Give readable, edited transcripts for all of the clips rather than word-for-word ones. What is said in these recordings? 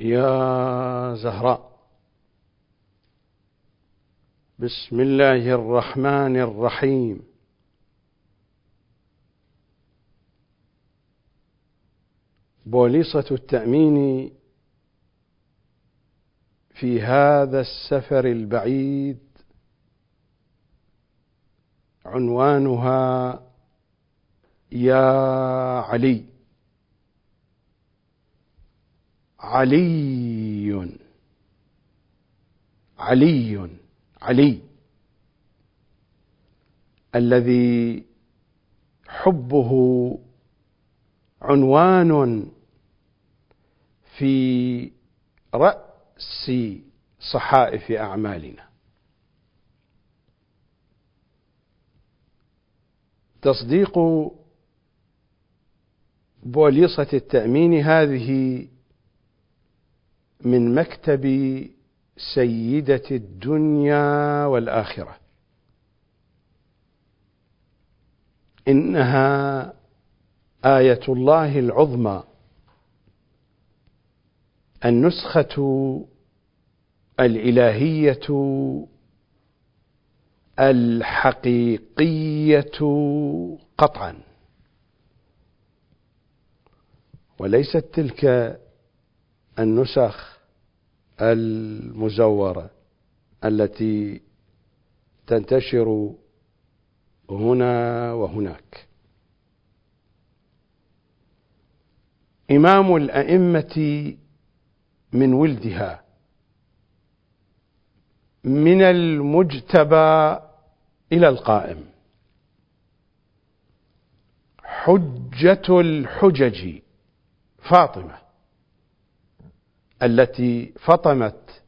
يا زهراء، بسم الله الرحمن الرحيم. بوليصة التأمين في هذا السفر البعيد عنوانها يا علي. علي علي علي الذي حبه عنوان في رأس صحائف أعمالنا. تصديق بوليصة التأمين هذه من مكتب سيدة الدنيا والآخرة، إنها آية الله العظمى، النسخة الإلهية الحقيقية قطعا، وليست تلك النسخ المزورة التي تنتشر هنا وهناك. إمام الأئمة من ولدها، من المجتبى إلى القائم، حجة الحجج فاطمة التي فطمت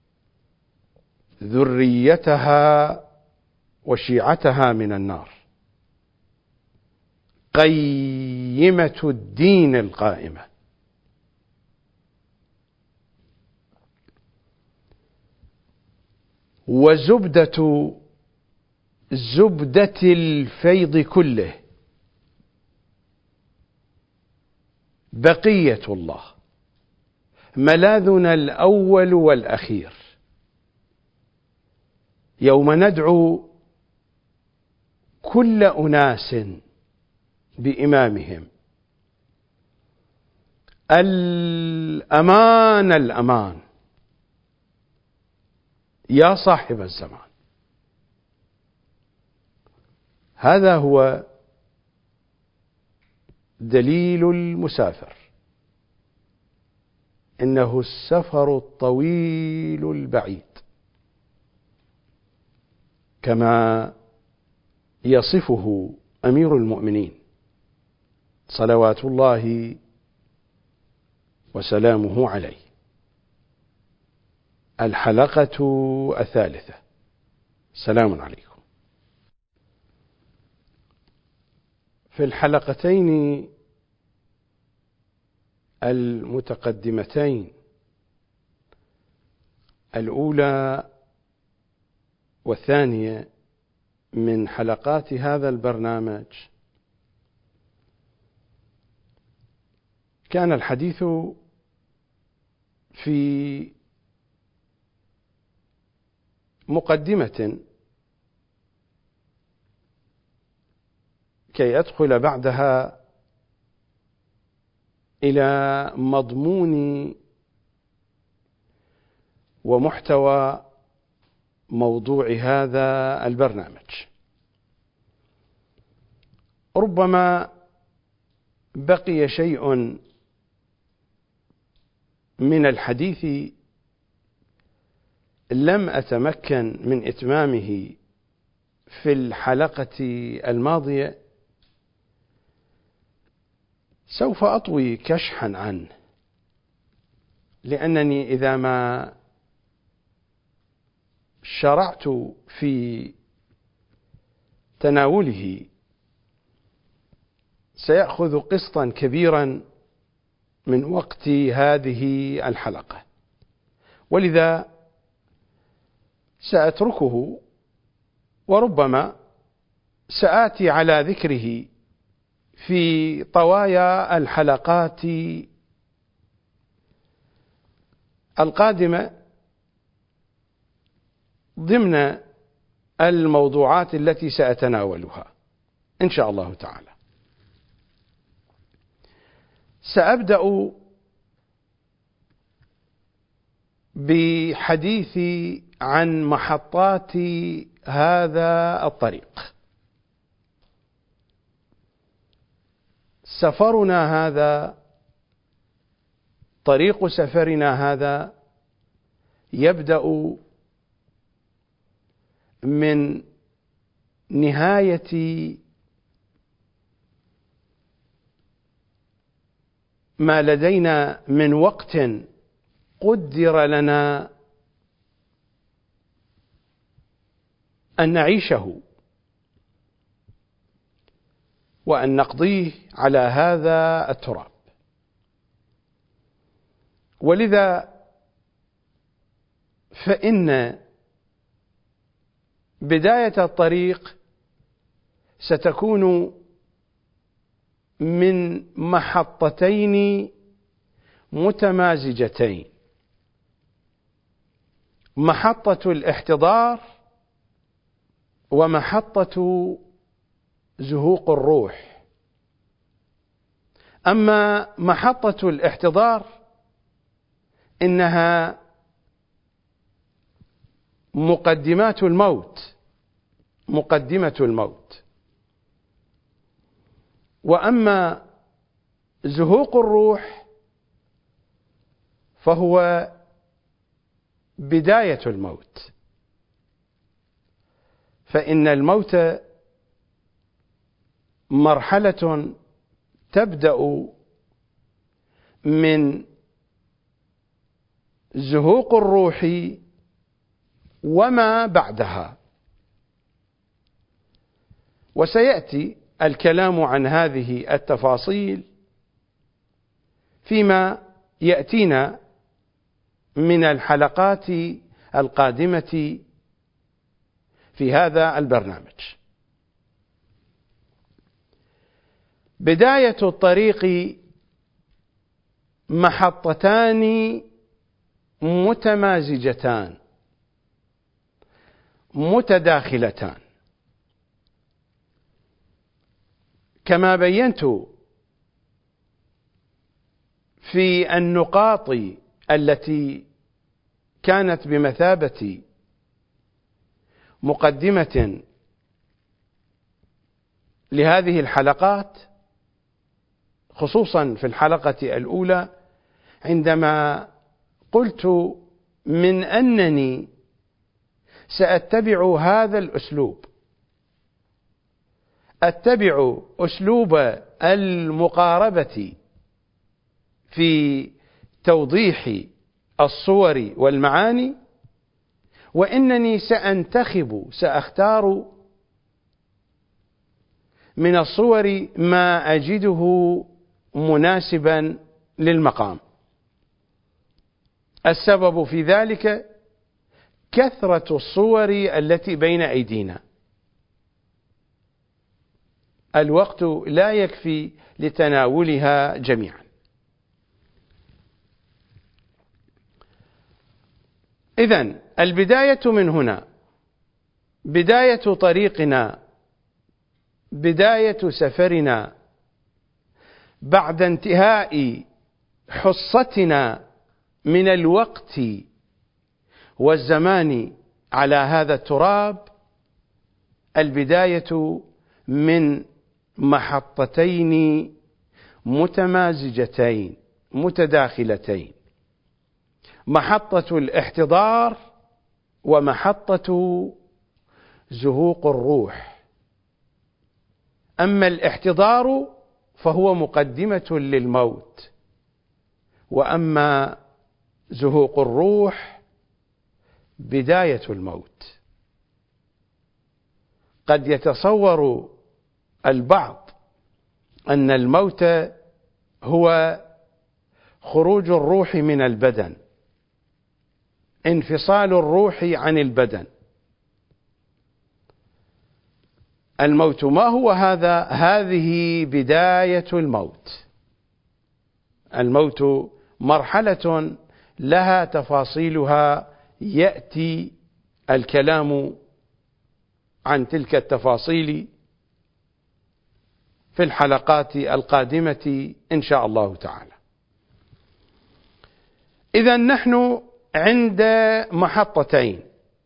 ذريتها وشيعتها من النار، قيمة الدين القائمة، وزبدة الفيض كله، بقية الله، ملاذنا الأول والأخير. يوم ندعو كل أناس بإمامهم، الأمان الأمان يا صاحب الزمان. هذا هو دليل المسافر، إنه السفر الطويل البعيد، كما يصفه أمير المؤمنين صلوات الله وسلامه عليه. الحلقة 3. سلام عليكم. في الحلقتين المتقدمتين، الأولى والثانية من حلقات هذا البرنامج، كان الحديث في مقدمة كي أدخل بعدها إلى مضمون ومحتوى موضوع هذا البرنامج. ربما بقي شيء من الحديث لم أتمكن من إتمامه في الحلقة الماضية، سوف أطوي كشحا عنه، لأنني إذا ما شرعت في تناوله سيأخذ قسطا كبيرا من وقت هذه الحلقة، ولذا سأتركه، وربما سآتي على ذكره في طوايا الحلقات القادمة ضمن الموضوعات التي سأتناولها إن شاء الله تعالى. سأبدأ بحديثي عن محطات هذا الطريق. سفرنا هذا، طريق سفرنا هذا، يبدأ من نهاية ما لدينا من وقت قدر لنا أن نعيشه وأن نقضيه على هذا التراب. ولذا فإن بداية الطريق ستكون من محطتين متمازجتين: محطة الاحتضار ومحطة زهوق الروح. أما محطة الاحتضار إنها مقدمة الموت، وأما زهوق الروح فهو بداية الموت. فإن الموت مرحلة تبدأ من زهوق الروح وما بعدها، وسيأتي الكلام عن هذه التفاصيل فيما يأتينا من الحلقات القادمة في هذا البرنامج. بداية الطريق محطتان متمازجتان متداخلتان، كما بينت في النقاط التي كانت بمثابة مقدمة لهذه الحلقات، خصوصا في الحلقة الأولى عندما قلت من أنني سأتبع هذا الأسلوب، أتبع أسلوب المقاربة في توضيح الصور والمعاني، وإنني سأختار من الصور ما أجده مناسبا للمقام. السبب في ذلك كثرة الصور التي بين أيدينا، الوقت لا يكفي لتناولها جميعا. إذن البداية من هنا، بداية طريقنا، بداية سفرنا بعد انتهاء حصتنا من الوقت والزمان على هذا التراب. البداية من محطتين متمازجتين متداخلتين: محطة الاحتضار ومحطة زهوق الروح. أما الاحتضار فهو مقدمة للموت، وأما زهوق الروح بداية الموت. قد يتصور البعض أن الموت هو خروج الروح من البدن، انفصال الروح عن البدن. الموت ما هو هذا؟ هذه بداية الموت. الموت مرحلة لها تفاصيلها يأتي الكلام عن تلك التفاصيل في الحلقات القادمة إن شاء الله تعالى. إذن نحن عند محطتين: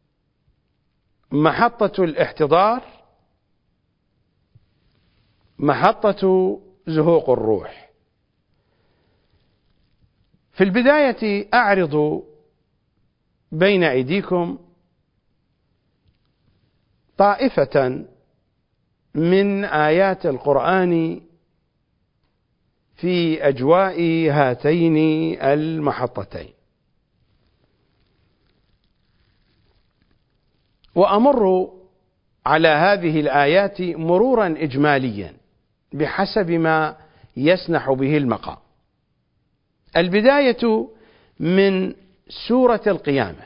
محطة الاحتضار، محطة زهوق الروح. في البداية أعرض بين أيديكم طائفة من آيات القرآن في أجواء هاتين المحطتين، وأمر على هذه الآيات مرورا إجماليا بحسب ما يسنح به المقام. البداية من سورة القيامة.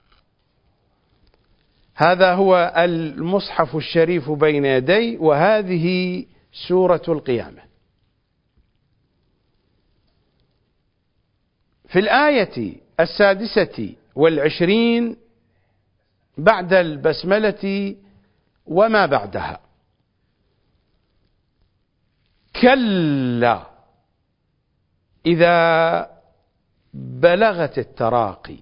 هذا هو المصحف الشريف بين يدي، وهذه سورة القيامة. في الآية 26 بعد البسملة وما بعدها: كلا إذا بلغت التراقي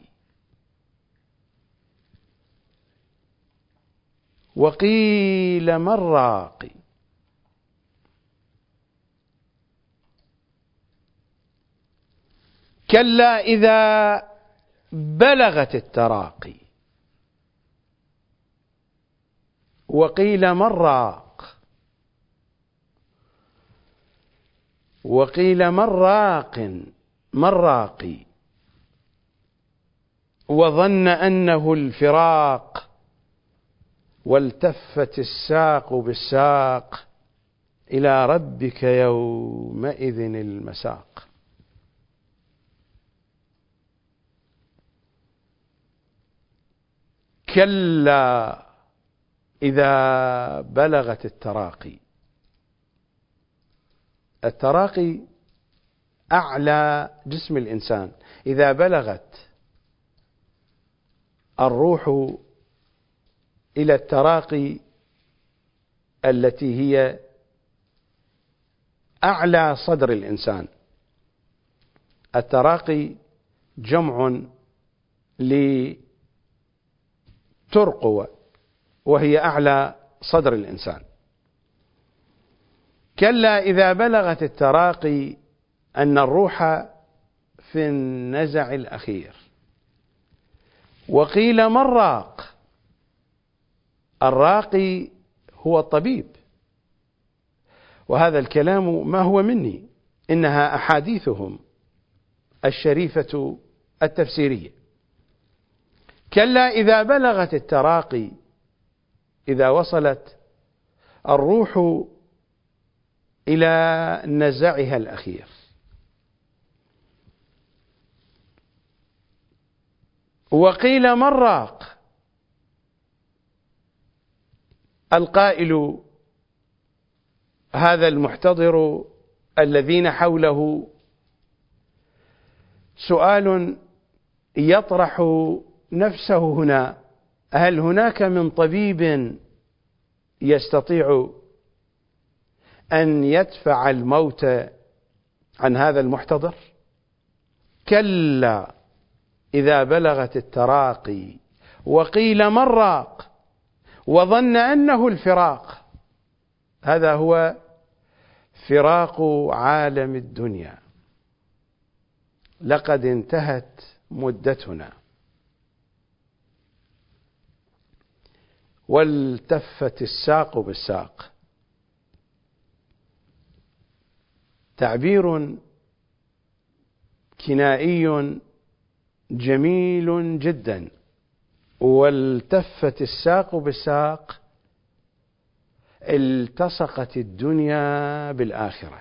وقيل من راق. كلا إذا بلغت التراقي وقيل من راق وقيل من راق من راقي وظن أنه الفراق والتفت الساق بالساق إلى ربك يومئذ المساق. كلا إذا بلغت التراقي. التراقي أعلى جسم الإنسان. إذا بلغت الروح إلى التراقي التي هي أعلى صدر الإنسان. التراقي جمع لترقوة، وهي أعلى صدر الإنسان. كلا إذا بلغت التراقي أن الروح في النزع الأخير. وقيل من راق. الراقي هو الطبيب، وهذا الكلام ما هو مني، إنها أحاديثهم الشريفة التفسيرية. كلا إذا بلغت التراقي، إذا وصلت الروح إلى نزعها الأخير. وقيل من راق. القائل هذا المحتضر الذين حوله سؤال يطرح نفسه هنا: هل هناك من طبيب يستطيع أن يدفع الموت عن هذا المحتضر؟ كلا إذا بلغت التراقي وقيل من راق وظن أنه الفراق. هذا هو فراق عالم الدنيا. لقد انتهت مدتنا. والتفت الساق بالساق. تعبير كنائي جميل جدا. والتفت الساق بالساق، التصقت الدنيا بالآخرة.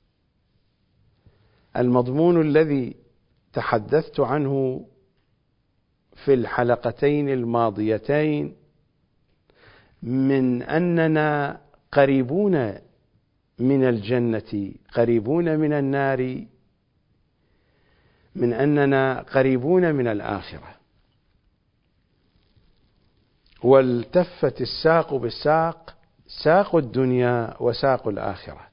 المضمون الذي تحدثت عنه في الحلقتين الماضيتين من أننا قريبون من الجنة قريبون من النار من أننا قريبون من الآخرة، والتفت الساق بالساق، ساق الدنيا وساق الآخرة،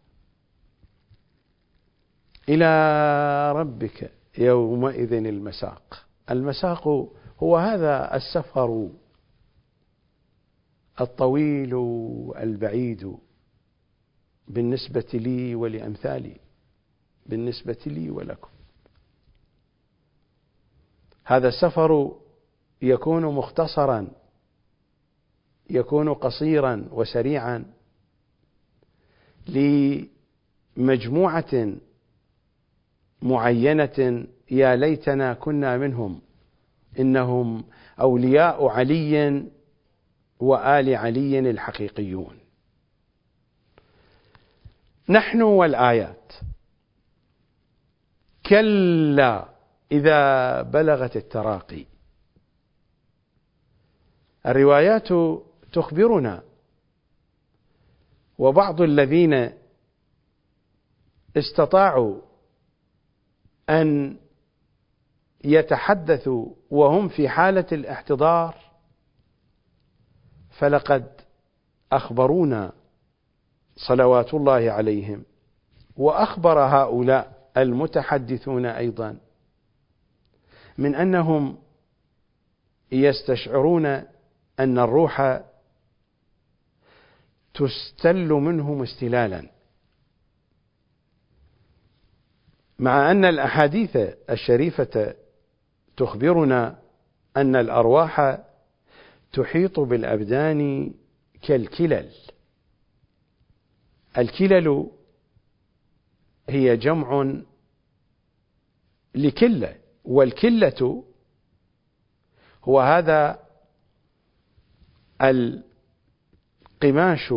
إلى ربك يومئذ المساق. المساق هو هذا السفر الطويل البعيد بالنسبة لي ولأمثالي، بالنسبة لي ولكم. هذا السفر يكون مختصرا، يكون قصيرا وسريعا لمجموعة معينة يا ليتنا كنا منهم، إنهم أولياء علي وآل علي الحقيقيون. نحن والآيات. كلا إذا بلغت التراقي. الروايات تخبرنا، وبعض الذين استطاعوا أن يتحدثوا وهم في حالة الاحتضار فلقد أخبرونا صلوات الله عليهم، وأخبر هؤلاء المتحدثون أيضا من أنهم يستشعرون أن الروح تستل منهم استلالا، مع أن الأحاديث الشريفة تخبرنا أن الأرواح تحيط بالأبدان كالكلل. الكلل هي جمع لكلة، والكلة هو هذا القماش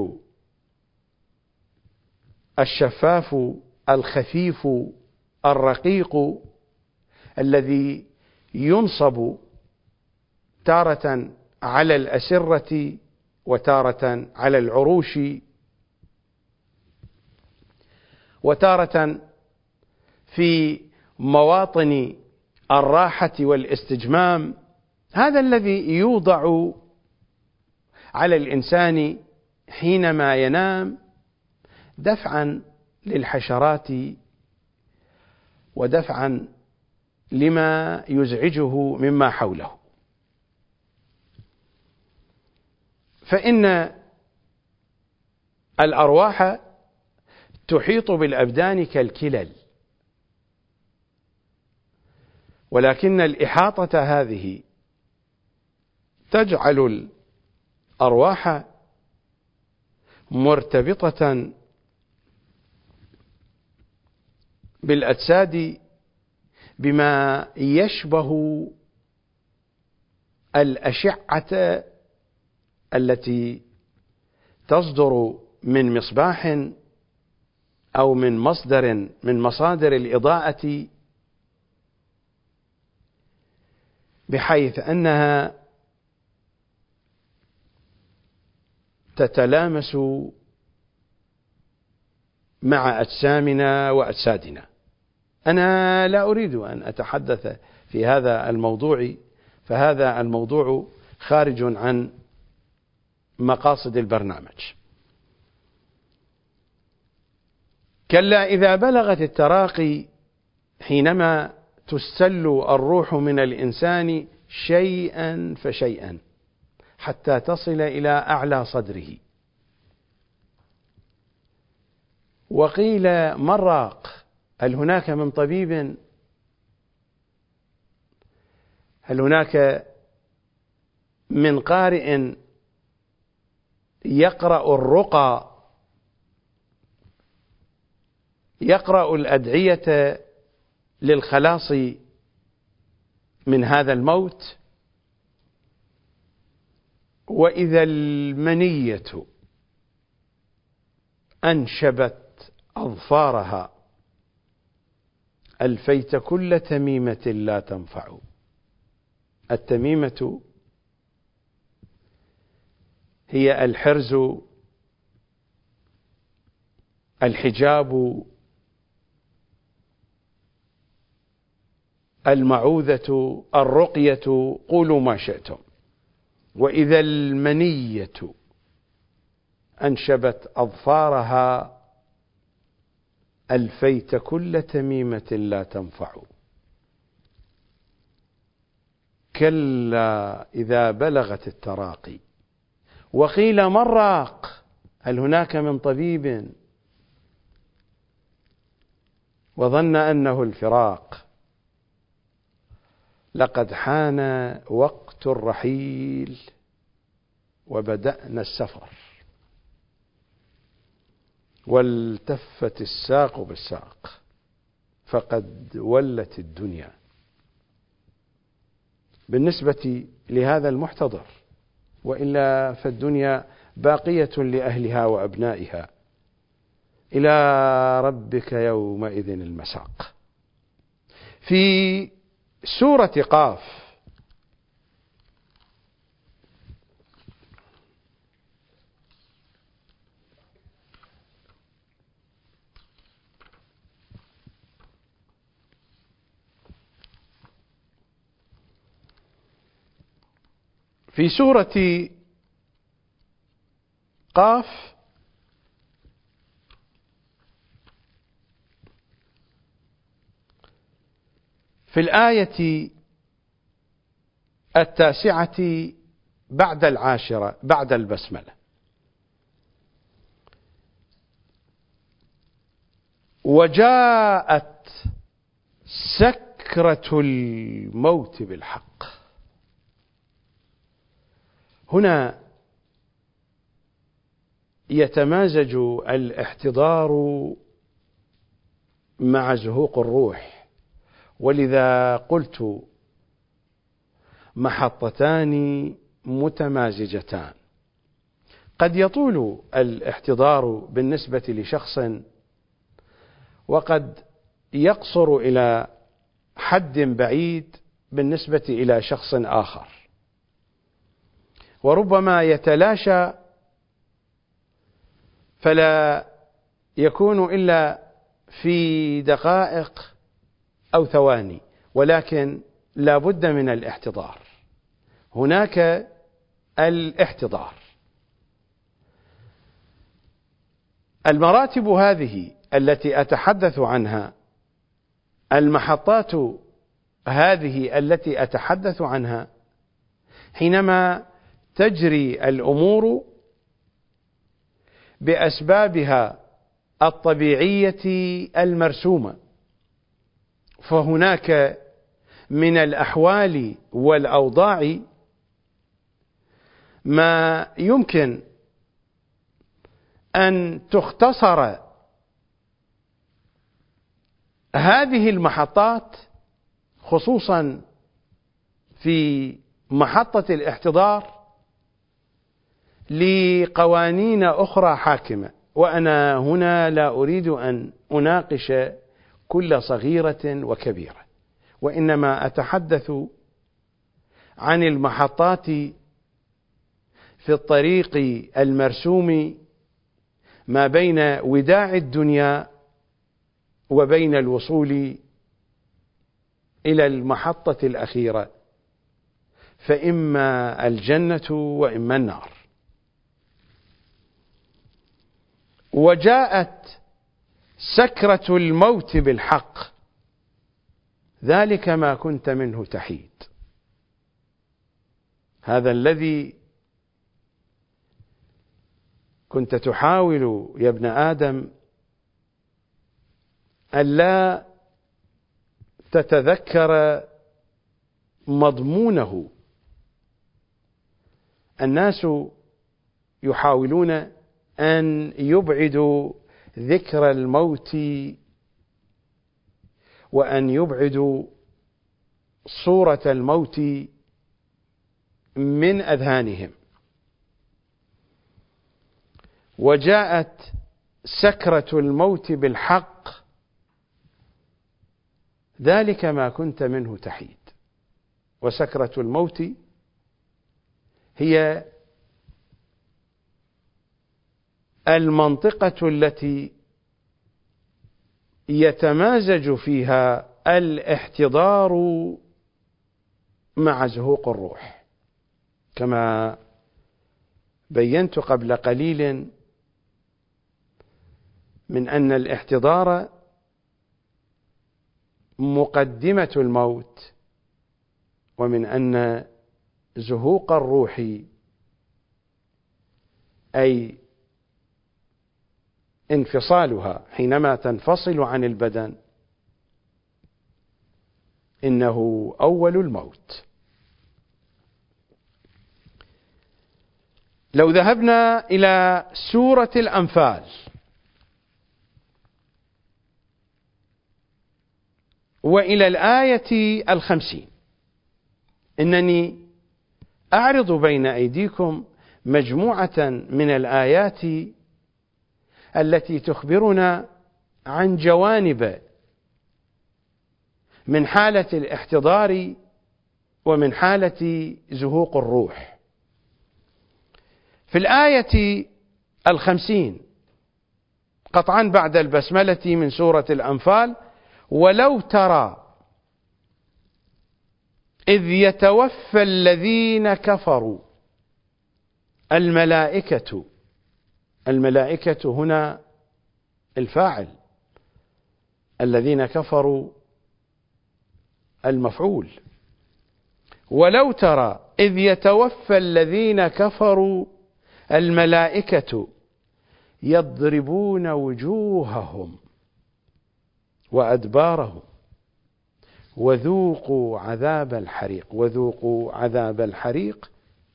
الشفاف الخفيف الرقيق الذي ينصب تارة على الأسرة وتارة على العروش وتارة في مواطن الراحة والاستجمام. هذا الذي يوضع على الإنسان حينما ينام دفعا للحشرات ودفعا لما يزعجه مما حوله. فإن الأرواح تحيط بالأبدان كالكلل، ولكن الإحاطة هذه تجعل الأرواح مرتبطة بالأجساد بما يشبه الأشعة التي تصدر من مصباح أو من مصدر من مصادر الإضاءة، بحيث أنها تتلامس مع أجسامنا وأجسادنا. أنا لا أريد أن أتحدث في هذا الموضوع، فهذا الموضوع خارج عن مقاصد البرنامج. كلا إذا بلغت التراقي، حينما تسل الروح من الإنسان شيئا فشيئا حتى تصل إلى أعلى صدره. وقيل من راق؟ هل هناك من طبيب؟ هل هناك من قارئ يقرأ الرقى، يقرأ الأدعية للخلاص من هذا الموت؟ وإذا المنية أنشبت أظفارها ألفيت كل تميمة لا تنفع. التميمة هي الحرز، الحجاب المعوذة، الرقية، قولوا ما شئتم. وإذا المنية أنشبت أظفارها ألفيت كل تميمة لا تنفع. كلا إذا بلغت التراقي وقيل من راق، هل هناك من طبيب؟ وظن أنه الفراق، لقد حان وقت الرحيل وبدأنا السفر، والتفت الساق بالساق فقد ولت الدنيا. بالنسبة لهذا المحتضر، وإلا فالدنيا باقية لأهلها وأبنائها، إلى ربك يومئذ المساق. في سورة قاف في الآية 9 بعد 10 بعد البسملة: وجاءت سكرة الموت بالحق. هنا يتمازج الاحتضار مع زهوق الروح، ولذا قلت محطتان متمازجتان. قد يطول الاحتضار بالنسبة لشخص، وقد يقصر إلى حد بعيد بالنسبة إلى شخص آخر، وربما يتلاشى فلا يكون إلا في دقائق أو ثواني، ولكن لا بد من الاحتضار. هناك الاحتضار. المراتب هذه التي أتحدث عنها، المحطات هذه التي أتحدث عنها، حينما تجري الأمور بأسبابها الطبيعية المرسومة، فهناك من الأحوال والأوضاع ما يمكن أن تختصر هذه المحطات، خصوصا في محطة الاحتضار، لقوانين أخرى حاكمة. وأنا هنا لا أريد أن أناقش كل صغيرة وكبيرة، وإنما أتحدث عن المحطات في الطريق المرسوم ما بين وداع الدنيا وبين الوصول إلى المحطة الأخيرة، فإما الجنة وإما النار. وجاءت سكرة الموت بالحق، ذلك ما كنت منه تحيد. هذا الذي كنت تحاول يا ابن آدم ألا تتذكر مضمونه. الناس يحاولون أن يبعدوا ذكر الموت وأن يبعدوا صورة الموت من أذهانهم. وجاءت سكرة الموت بالحق، ذلك ما كنت منه تحيد. وسكرة الموت هي المنطقة التي يتمازج فيها الاحتضار مع زهوق الروح، كما بينت قبل قليل من أن الاحتضار مقدمة الموت، ومن أن زهوق الروح أي انفصالها حينما تنفصل عن البدن إنه أول الموت. لو ذهبنا إلى سورة الأنفال وإلى الآية 50، إنني أعرض بين أيديكم مجموعة من الآيات التي تخبرنا عن جوانب من حالة الاحتضار ومن حالة زهوق الروح. في الآية 50 قطعا بعد البسملة من سورة الأنفال: ولو ترى إذ يتوفى الذين كفروا الملائكة. الملائكة هنا الفاعل، الذين كفروا المفعول. ولو ترى إذ يتوفى الذين كفروا الملائكة يضربون وجوههم وأدبارهم وذوقوا عذاب الحريق. وذوقوا عذاب الحريق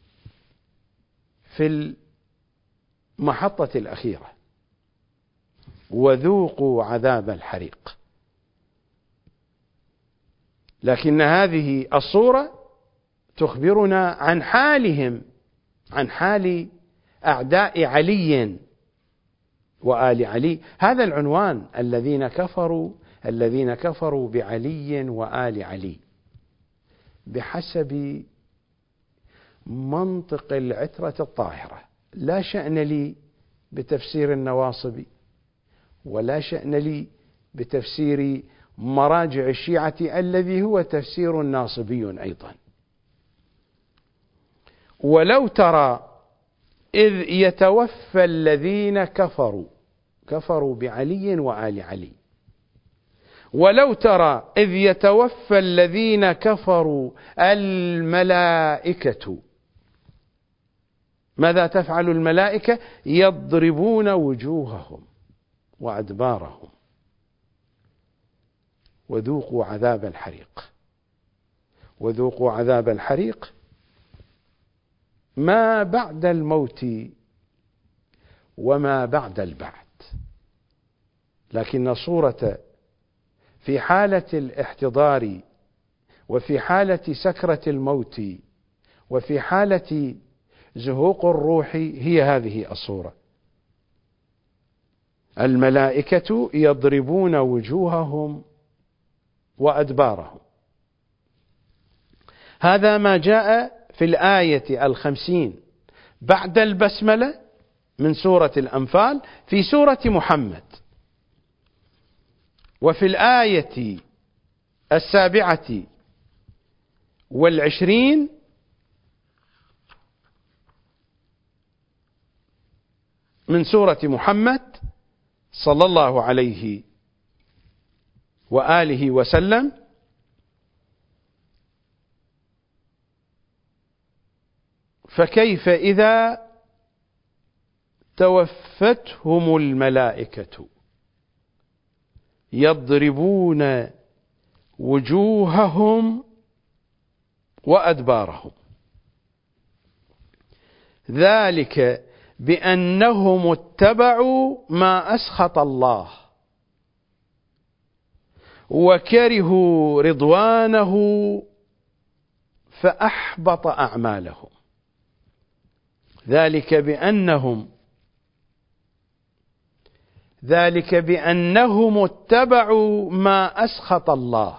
في المحطة الأخيرة، وذوقوا عذاب الحريق. لكن هذه الصورة تخبرنا عن حالهم، عن حال أعداء علي وآل علي. هذا العنوان: الذين كفروا بعلي وآل علي، بحسب منطق العترة الطاهرة. لا شأن لي بتفسير النواصب، ولا شأن لي بتفسير مراجع الشيعة الذي هو تفسير ناصبي أيضا. ولو ترى إذ يتوفى الذين كفروا بعلي وآل علي. ولو ترى إذ يتوفى الذين كفروا الملائكة. ماذا تفعل الملائكة؟ يضربون وجوههم وأدبارهم وذوقوا عذاب الحريق. وذوقوا عذاب الحريق ما بعد الموت وما بعد البعث. لكن صورة في حالة الاحتضار وفي حالة سكرة الموت وفي حالة زهوق الروح هي هذه الصورة: الملائكة يضربون وجوههم وأدبارهم. هذا ما جاء في الآية 50 بعد البسملة من سورة الأنفال في سورة محمد. وفي الآية 27 من سورة محمد صلى الله عليه وآله وسلم: فكيف إذا توفتهم الملائكة يضربون وجوههم وأدبارهم ذلك بأنهم اتبعوا ما أسخط الله وكرهوا رضوانه فأحبط أعمالهم. ذلك بأنهم اتبعوا ما أسخط الله.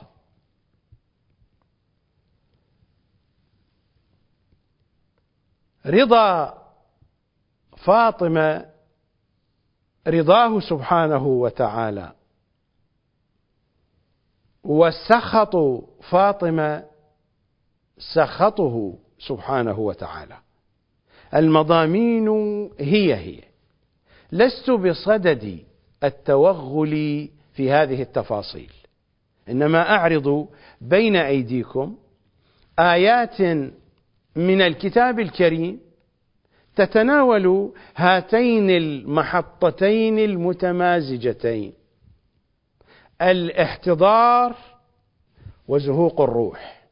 رضا فاطمة رضاه سبحانه وتعالى وسخط فاطمة سخطه سبحانه وتعالى. المضامين هي لست بصدد التوغل في هذه التفاصيل، إنما أعرض بين أيديكم آيات من الكتاب الكريم تتناول هاتين المحطتين المتمازجتين، الاحتضار وزهوق الروح.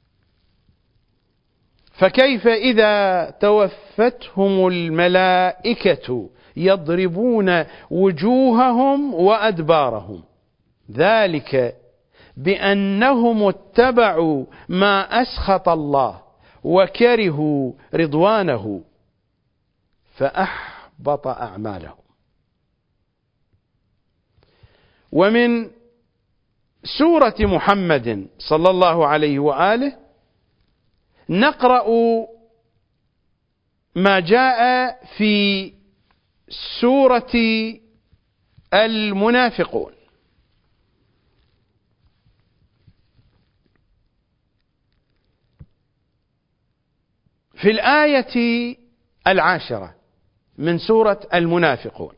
فكيف إذا توفتهم الملائكة يضربون وجوههم وأدبارهم، ذلك بأنهم اتبعوا ما أسخط الله وكرهوا رضوانه فأحبط أعمالهم. ومن سورة محمد صلى الله عليه وآله نقرأ ما جاء في سورة المنافقون. في الآية 10 من سورة المنافقون: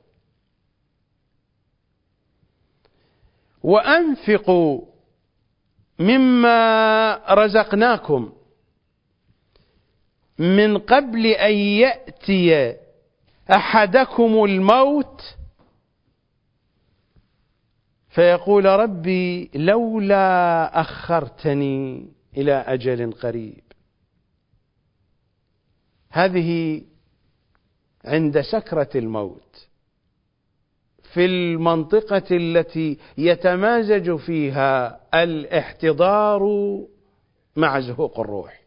وأنفقوا مما رزقناكم من قبل أن يأتي أحدكم الموت فيقول ربي لولا أخرتني إلى أجل قريب. هذه عند سكرة الموت، في المنطقة التي يتمازج فيها الاحتضار مع زهوق الروح.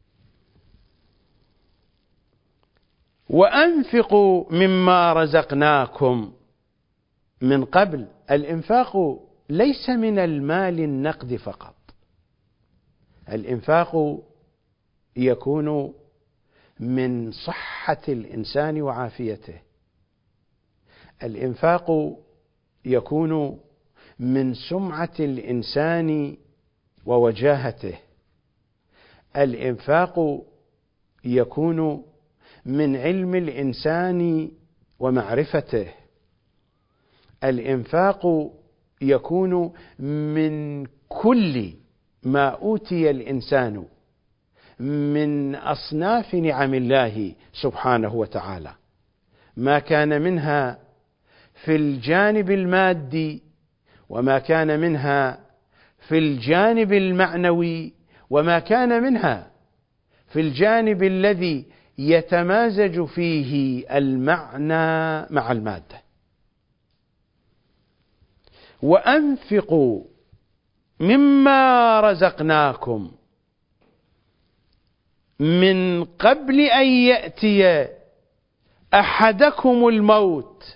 وأنفقوا مما رزقناكم من قبل. الإنفاق ليس من المال النقد فقط، الإنفاق يكون من صحة الإنسان وعافيته، الإنفاق يكون من سمعة الإنسان ووجاهته، الإنفاق يكون من علم الإنسان ومعرفته، الإنفاق يكون من كل ما أوتي الإنسان من أصناف نعم الله سبحانه وتعالى، ما كان منها في الجانب المادي، وما كان منها في الجانب المعنوي، وما كان منها في الجانب الذي يتمازج فيه المعنى مع المادة. وأنفقوا مما رزقناكم من قبل أن يأتي أحدكم الموت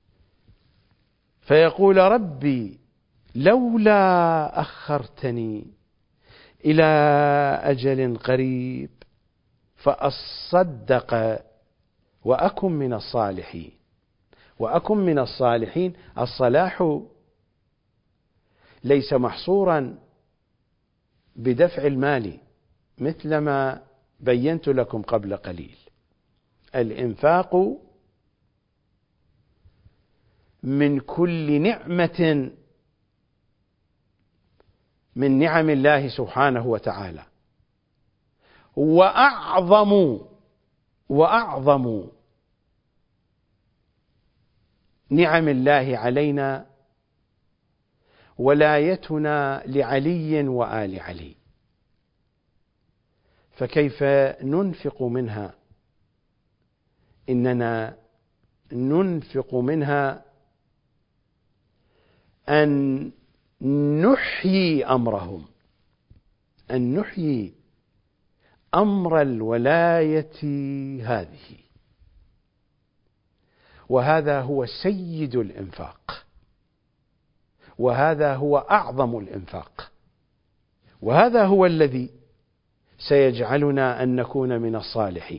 فيقول ربي لولا أخرتني إلى أجل قريب فأصدق وأكن من الصالحين. وأكن من الصالحين، الصلاح ليس محصورا بدفع المال مثلما بينت لكم قبل قليل. الإنفاق من كل نعمة من نعم الله سبحانه وتعالى، وأعظم نعم الله علينا ولايتنا لعلي وآل علي، فكيف ننفق منها؟ إننا ننفق منها أن نحيي أمرهم، أن نحيي أمر الولاية هذه، وهذا هو سيد الإنفاق، وهذا هو أعظم الإنفاق، وهذا هو الذي سيجعلنا أن نكون من الصالحين.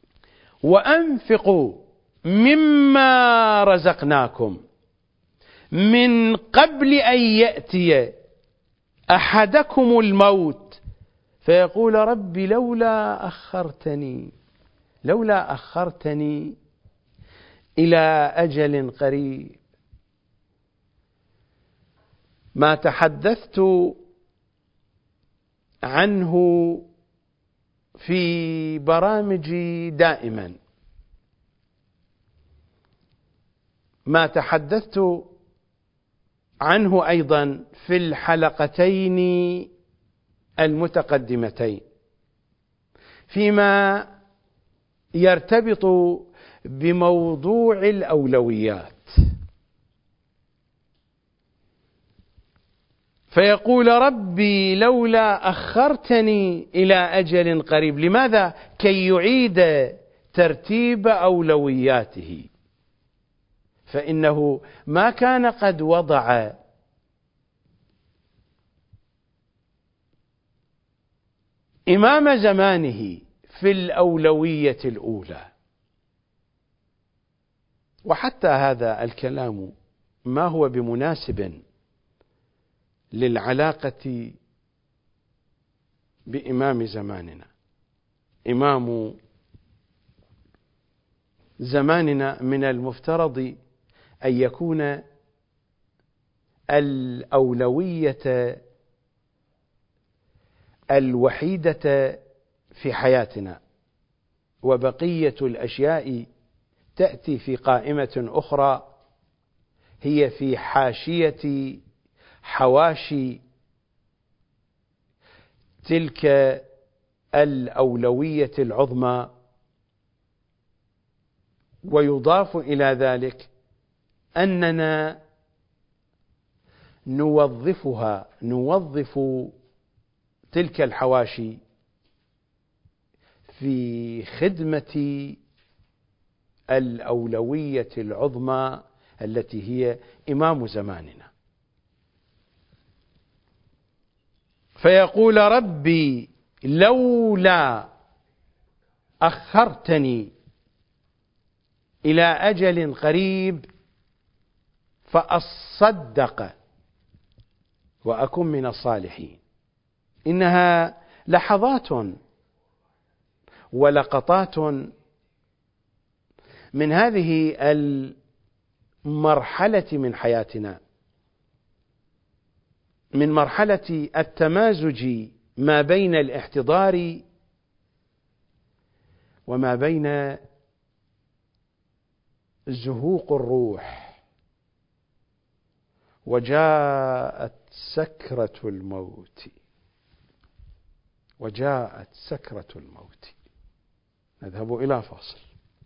وأنفقوا مما رزقناكم من قبل أن يأتي أحدكم الموت فيقول رب لولا أخرتني إلى أجل قريب. ما تحدثت عنه في برامجي دائما، ما تحدثت عنه أيضا في الحلقتين المتقدمتين فيما يرتبط بموضوع الأولويات. فيقول ربي لولا أخرتني إلى أجل قريب. لماذا؟ كي يعيد ترتيب أولوياته، فإنه ما كان قد وضع إمام زمانه في الأولوية الأولى. وحتى هذا الكلام ما هو بمناسب للعلاقة بإمام زماننا. إمام زماننا من المفترض أن يكون الأولوية الوحيدة في حياتنا، وبقية الأشياء تأتي في قائمة أخرى هي في حاشية حواشي تلك الأولوية العظمى. ويضاف إلى ذلك أننا نوظف تلك الحواشي في خدمة الأولوية العظمى التي هي إمام زماننا. فيقول ربي لولا أخرتني إلى أجل قريب فأصدق وأكن من الصالحين. إنها لحظات ولقطات من هذه المرحلة من حياتنا، من مرحلة التمازج ما بين الاحتضار وما بين زهوق الروح. وجاءت سكرة الموت. نذهب إلى فاصل.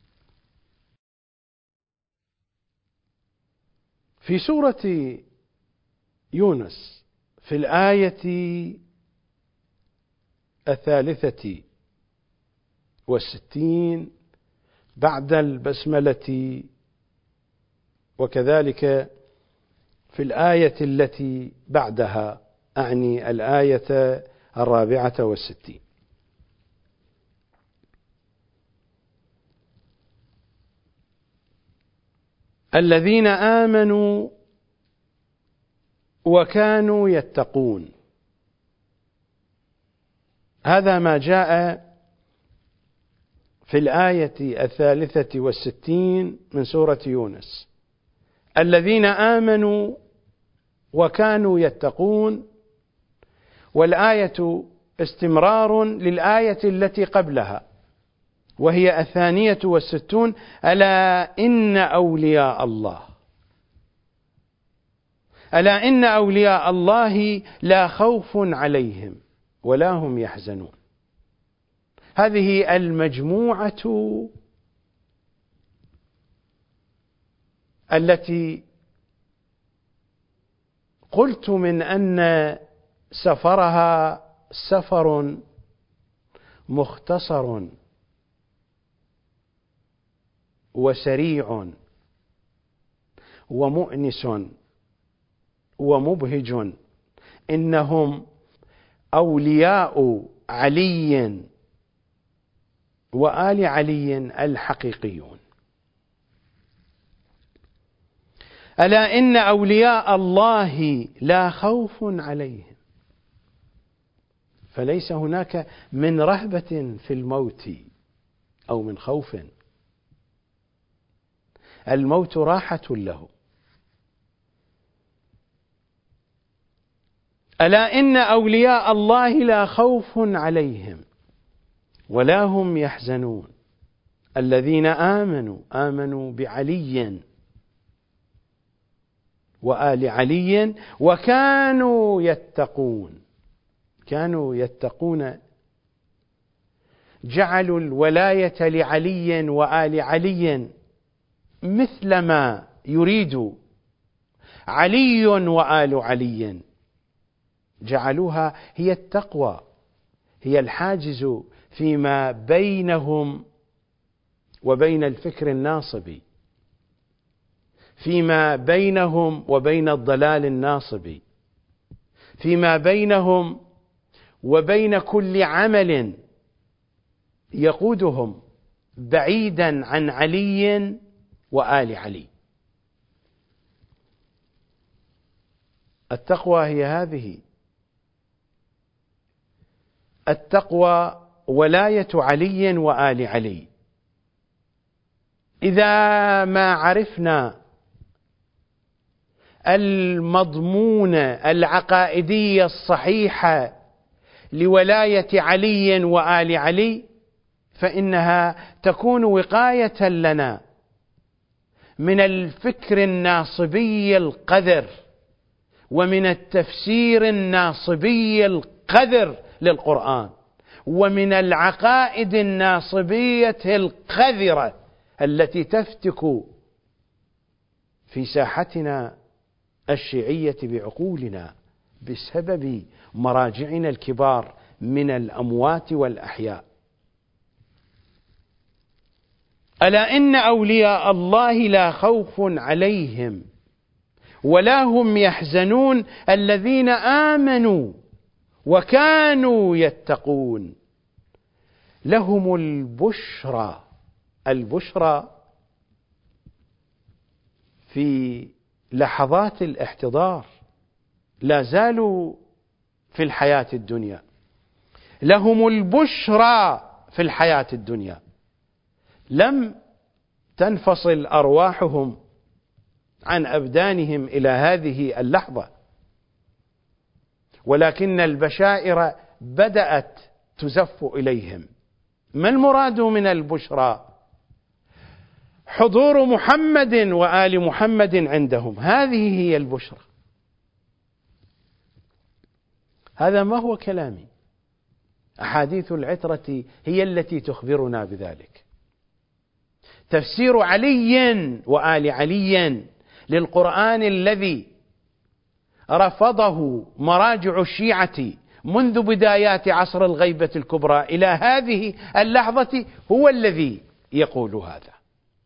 في سورة يونس في الآية 63 بعد البسملة، وكذلك في الآية التي بعدها، أعني الآية 64: الذين آمنوا وكانوا يتقون. هذا ما جاء في الآية 63 من سورة يونس: الذين آمنوا وكانوا يتقون. والآية استمرار للآية التي قبلها، وهي 62: ألا إن أولياء الله لا خوف عليهم ولا هم يحزنون. هذه المجموعة التي قلت من أن سفرها سفر مختصر وسريع ومؤنس ومبهج. إنهم أولياء علي وآل علي الحقيقيون. ألا إن أولياء الله لا خوف عليهم. فليس هناك من رهبة في الموت أو من خوف، الموت راحة له. ألا إن أولياء الله لا خوف عليهم ولا هم يحزنون الذين آمنوا بعلي وآل علي وكانوا يتقون. كانوا يتقون، جعلوا الولاية لعلي وآل علي مثلما يريد علي وآل علي، جعلوها هي التقوى، هي الحاجز فيما بينهم وبين الفكر الناصبي، فيما بينهم وبين الضلال الناصبي، فيما بينهم وبين كل عمل يقودهم بعيدا عن علي وآل علي. التقوى هي هذه، التقوى ولاية علي وآل علي. إذا ما عرفنا المضمون العقائدي الصحيح لولاية علي وآل علي فإنها تكون وقاية لنا من الفكر الناصبي القذر ومن التفسير الناصبي القذر للقرآن ومن العقائد الناصبية القذرة التي تفتك في ساحتنا الشيعية بعقولنا بسبب مراجعنا الكبار من الأموات والأحياء. ألا إن أولياء الله لا خوف عليهم ولا هم يحزنون الذين آمنوا وكانوا يتقون لهم البشرى. البشرى في لحظات الاحتضار، لا زالوا في الحياة الدنيا، لهم البشرى في الحياة الدنيا، لم تنفصل أرواحهم عن أبدانهم إلى هذه اللحظة، ولكن البشائر بدأت تزف إليهم. ما المراد من البشرى؟ حضور محمد وآل محمد عندهم، هذه هي البشرى. هذا ما هو كلامي، أحاديث العترة هي التي تخبرنا بذلك. تفسير علي وآل علي للقرآن الذي رفضه مراجع الشيعة منذ بدايات عصر الغيبة الكبرى إلى هذه اللحظة هو الذي يقول هذا.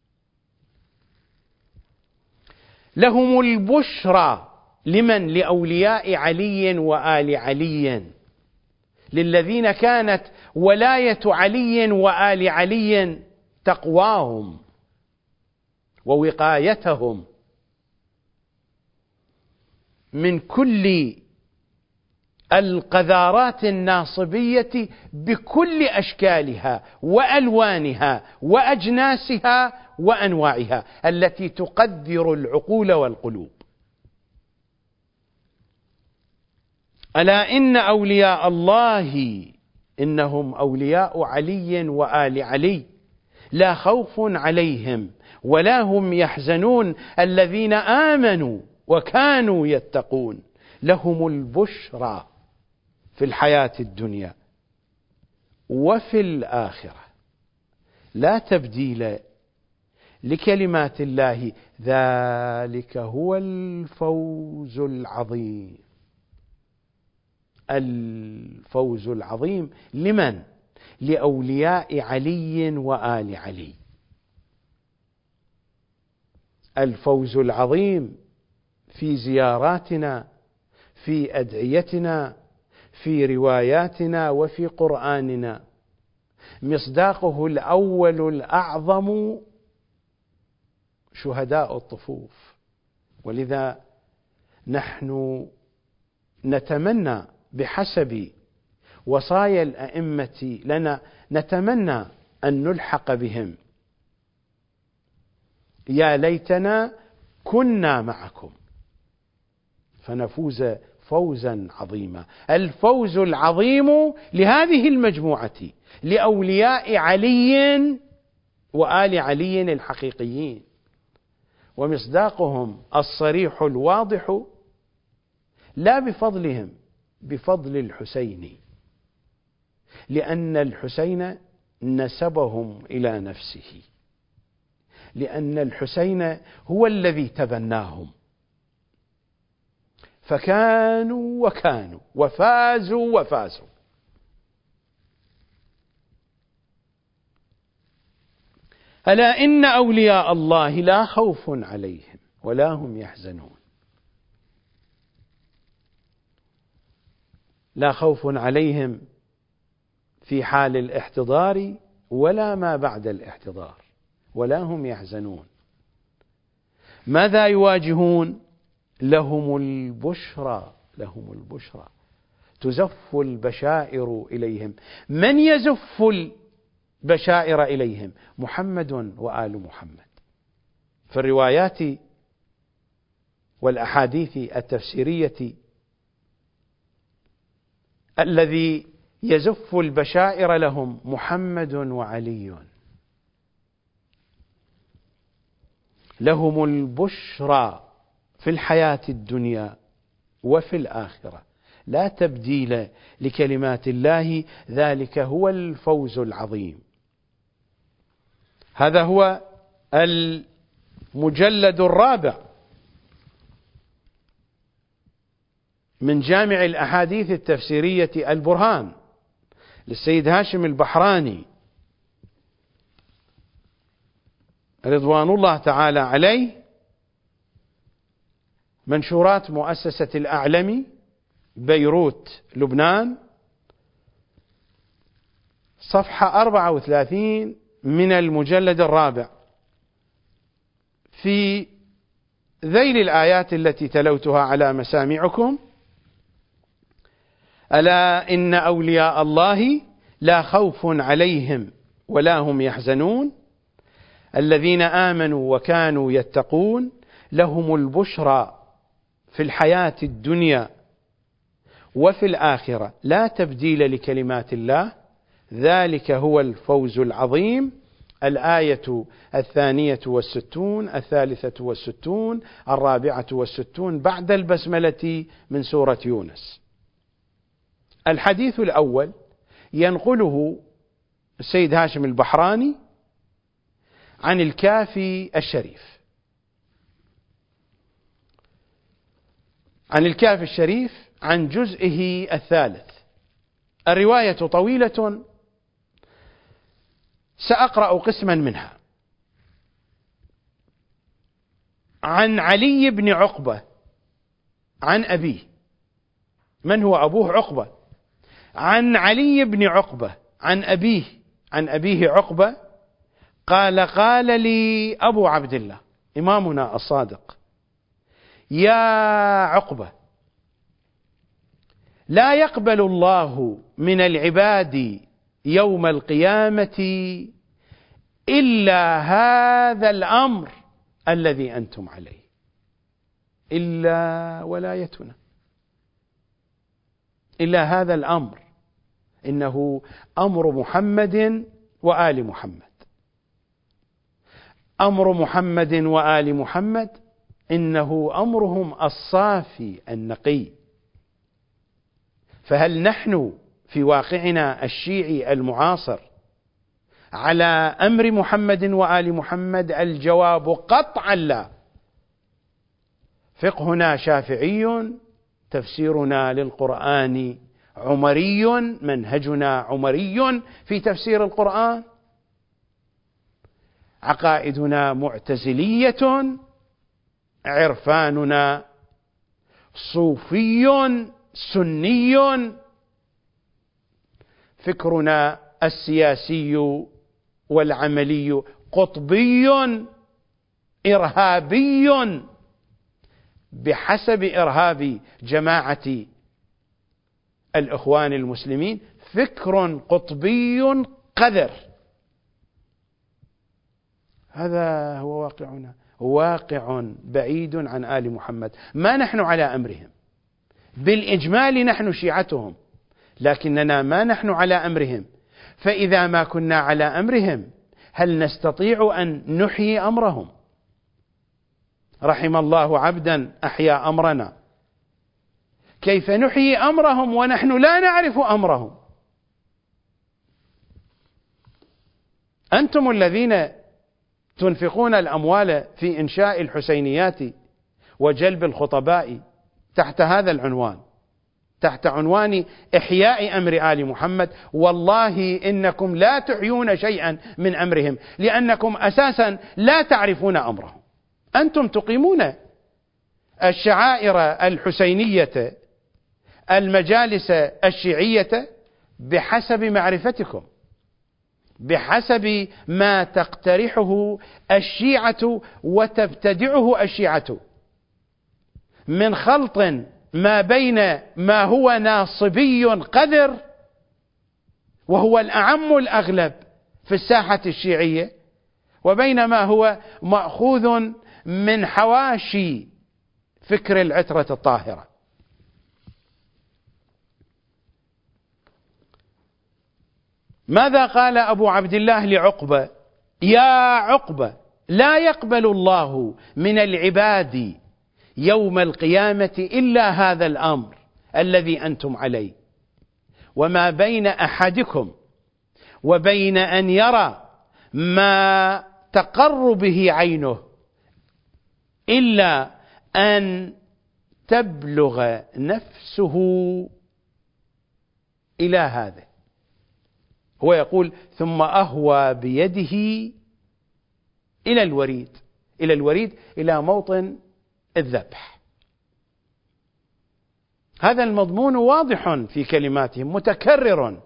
لهم البشرى لمن؟ لأولياء علي وآل علي، للذين كانت ولاية علي وآل علي تقواهم ووقايتهم من كل القذارات الناصبية بكل أشكالها وألوانها وأجناسها وأنواعها التي تقدر العقول والقلوب. ألا إن أولياء الله إنهم أولياء علي وآل علي لا خوف عليهم ولا هم يحزنون الذين آمنوا وكانوا يتقون لهم البشرى في الحياة الدنيا وفي الآخرة. لا تبديل لكلمات الله، ذلك هو الفوز العظيم. الفوز العظيم لمن؟ لأولياء علي وآل علي. الفوز العظيم في زياراتنا، في أدعيتنا، في رواياتنا، وفي قرآننا. مصداقه الأول الأعظم شهداء الطفوف ولذا نحن نتمنى بحسب وصايا الأئمة لنا، نتمنى أن نلحق بهم. يا ليتنا كنا معكم فنفوز فوزا عظيما. الفوز العظيم لهذه المجموعة، لأولياء علي وآل علي الحقيقيين، ومصداقهم الصريح الواضح لا بفضلهم، بفضل الحسين، لأن الحسين نسبهم إلى نفسه، لأن الحسين هو الذي تبناهم، فكانوا وكانوا وفازوا وفازوا. ألا إن أولياء الله لا خوف عليهم ولا هم يحزنون. لا خوف عليهم في حال الاحتضار ولا ما بعد الاحتضار، ولا هم يحزنون. ماذا يواجهون؟ لهم البشرى، لهم البشرى، تزف البشائر إليهم. من يزف البشائر إليهم؟ محمد وآل محمد. في الروايات والأحاديث التفسيرية الذي يزف البشائر لهم محمد وعلي. لهم البشرى في الحياة الدنيا وفي الآخرة، لا تبديل لكلمات الله، ذلك هو الفوز العظيم. هذا هو المجلد الرابع من جامع الأحاديث التفسيرية البرهان للسيد هاشم البحراني رضوان الله تعالى عليه، منشورات مؤسسة الأعلمي بيروت لبنان، صفحة 34 من المجلد الرابع، في ذيل الآيات التي تلوتها على مسامعكم: ألا إن أولياء الله لا خوف عليهم ولا هم يحزنون الذين آمنوا وكانوا يتقون لهم البشرى في الحياة الدنيا وفي الآخرة لا تبديل لكلمات الله، ذلك هو الفوز العظيم. الآية 62 63 64 بعد البسملة من سورة يونس. الحديث الأول ينقله السيد هاشم البحراني عن الكافي الشريف، عن الكافي الشريف عن جزئه الثالث. الرواية طويلة، سأقرأ قسما منها. عن علي بن عقبة عن أبيه. من هو أبوه؟ عقبة. عن علي بن عقبة عن أبيه، عن أبيه عقبة قال: قال لي أبو عبد الله إمامنا الصادق: يا عقبة، لا يقبل الله من العباد يوم القيامة إلا هذا الأمر الذي أنتم عليه، إلا ولايتنا، إلا هذا الأمر، إنه أمر محمد وآل محمد. أمر محمد وآل محمد إنه أمرهم الصافي النقي. فهل نحن في واقعنا الشيعي المعاصر على أمر محمد وآل محمد؟ الجواب قطعا لا. فقهنا شافعي، تفسيرنا للقرآن عمري، منهجنا عمري في تفسير القرآن، عقائدنا معتزلية، عرفاننا صوفي سني، فكرنا السياسي والعملي قطبي إرهابي، بحسب إرهاب جماعة الإخوان المسلمين فكر قطبي قذر. هذا هو واقعنا، واقع بعيد عن آل محمد. ما نحن على أمرهم بالإجمال، نحن شيعتهم، لكننا ما نحن على أمرهم. فإذا ما كنا على أمرهم هل نستطيع أن نحيي أمرهم؟ رحم الله عبدا أحيا أمرنا. كيف نحيي أمرهم ونحن لا نعرف أمرهم؟ أنتم الذين تنفقون الأموال في إنشاء الحسينيات وجلب الخطباء تحت هذا العنوان، تحت عنوان إحياء أمر آل محمد. والله إنكم لا تحيون شيئا من أمرهم، لأنكم أساسا لا تعرفون أمرهم. أنتم تقيمون الشعائر الحسينية، المجالس الشيعية بحسب معرفتكم، بحسب ما تقترحه الشيعة وتبتدعه الشيعة من خلط ما بين ما هو ناصبي قذر وهو الأعم الأغلب في الساحة الشيعية، وبين ما هو مأخوذ من حواشي فكر العترة الطاهرة. ماذا قال أبو عبد الله لعقبة؟ يا عقبة، لا يقبل الله من العباد يوم القيامة إلا هذا الأمر الذي أنتم عليه، وما بين أحدكم وبين أن يرى ما تقر به عينه إلا أن تبلغ نفسه إلى هذا. هو يقول ثم أهوى بيده إلى الوريد، إلى الوريد، إلى موطن الذبح. هذا المضمون واضح في كلماتهم متكرر،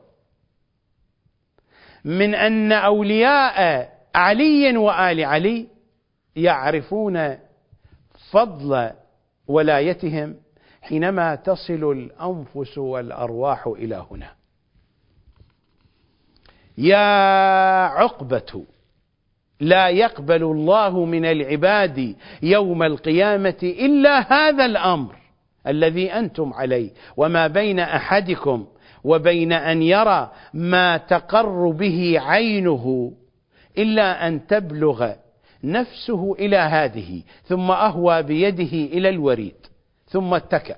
من أن أولياء علي وآل علي يعرفون فضل ولايتهم حينما تصل الأنفس والأرواح إلى هنا. يا عقبة، لا يقبل الله من العباد يوم القيامة إلا هذا الأمر الذي أنتم عليه، وما بين أحدكم وبين أن يرى ما تقر به عينه إلا أن تبلغ نفسه إلى هذه. ثم أهوى بيده إلى الوريد ثم اتكأ.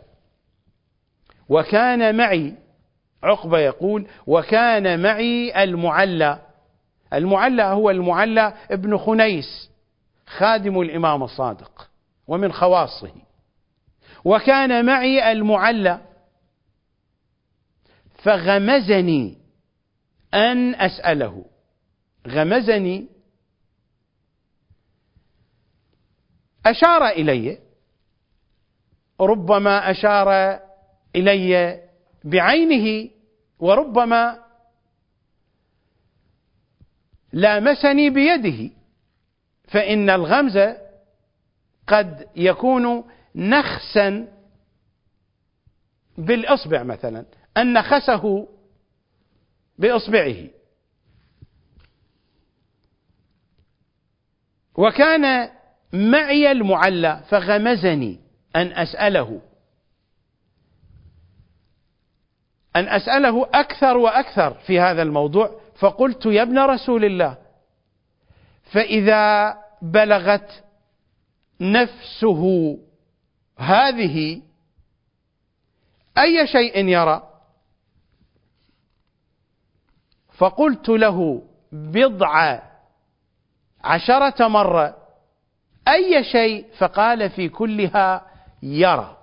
وكان معي، عقبة يقول، وكان معي المعلى. المعلى هو المعلى ابن خنيس خادم الإمام الصادق ومن خواصه. وكان معي المعلى فغمزني أن أسأله. غمزني، أشار إلي، ربما أشار إلي بعينه وربما لامسني بيده، فإن الغمز قد يكون نخسا بالإصبع، مثلا أن نخسه بإصبعه. وكان معي المعلى فغمزني أن أسأله أكثر وأكثر في هذا الموضوع. فقلت يا ابن رسول الله، فإذا بلغت نفسه هذه أي شيء يرى؟ فقلت له 10 مرة أي شيء؟ فقال في كلها يرى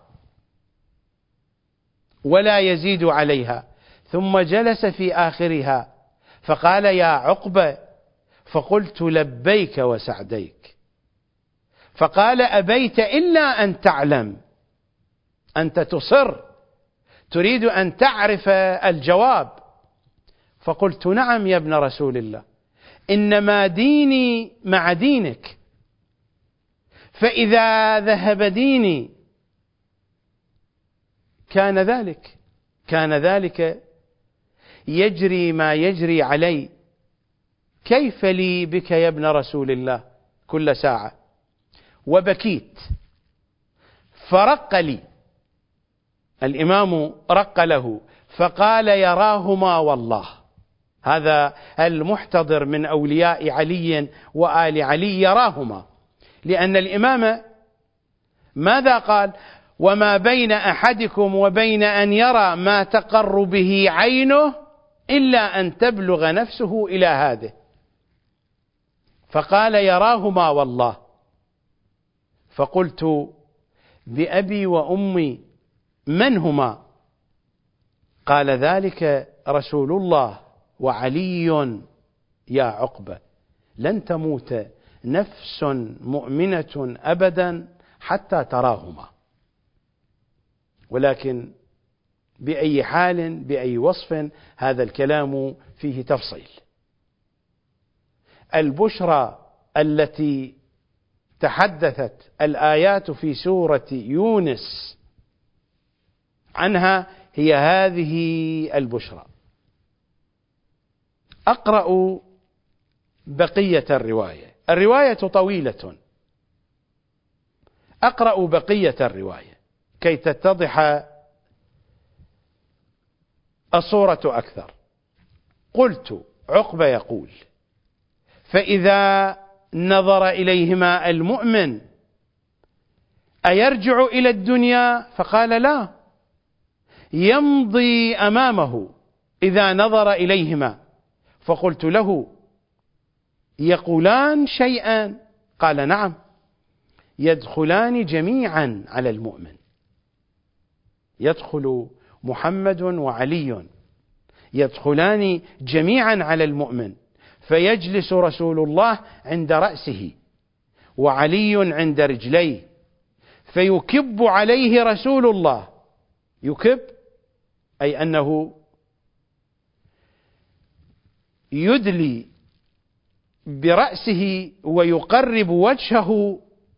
ولا يزيد عليها. ثم جلس في آخرها فقال يا عقبة، فقلت لبيك وسعديك. فقال أبيت إلا أن تعلم، أنت تصر تريد أن تعرف الجواب. فقلت نعم يا ابن رسول الله، إنما ديني مع دينك، فإذا ذهب ديني كان ذلك يجري ما يجري علي، كيف لي بك يا ابن رسول الله كل ساعة. وبكيت فرق لي الإمام، رق له فقال يراهما والله. هذا المحتضر من أولياء علي وآل علي يراهما، لأن الإمام ماذا قال؟ وما بين أحدكم وبين أن يرى ما تقر به عينه إلا أن تبلغ نفسه إلى هذه، فقال يراهما والله. فقلت بأبي وأمي من هما؟ قال ذلك رسول الله وعلي يا عقبة، لن تموت نفس مؤمنة أبدا حتى تراهما. ولكن بأي حال بأي وصف هذا الكلام فيه تفصيل. البشرى التي تحدثت الآيات في سورة يونس عنها هي هذه البشرى. أقرأ بقية الرواية طويلة، أقرأ بقية الرواية كي تتضح الصورة أكثر. قلت، عقبة يقول: فإذا نظر إليهما المؤمن أيرجع إلى الدنيا؟ فقال لا، يمضي أمامه إذا نظر إليهما. فقلت له: يقولان شيئا؟ قال نعم، يدخلان جميعا على المؤمن، يدخل محمد وعلي، يدخلان جميعا على المؤمن، فيجلس رسول الله عند رأسه وعلي عند رجليه، فيكب عليه رسول الله. يكب أي أنه يدلي برأسه ويقرب وجهه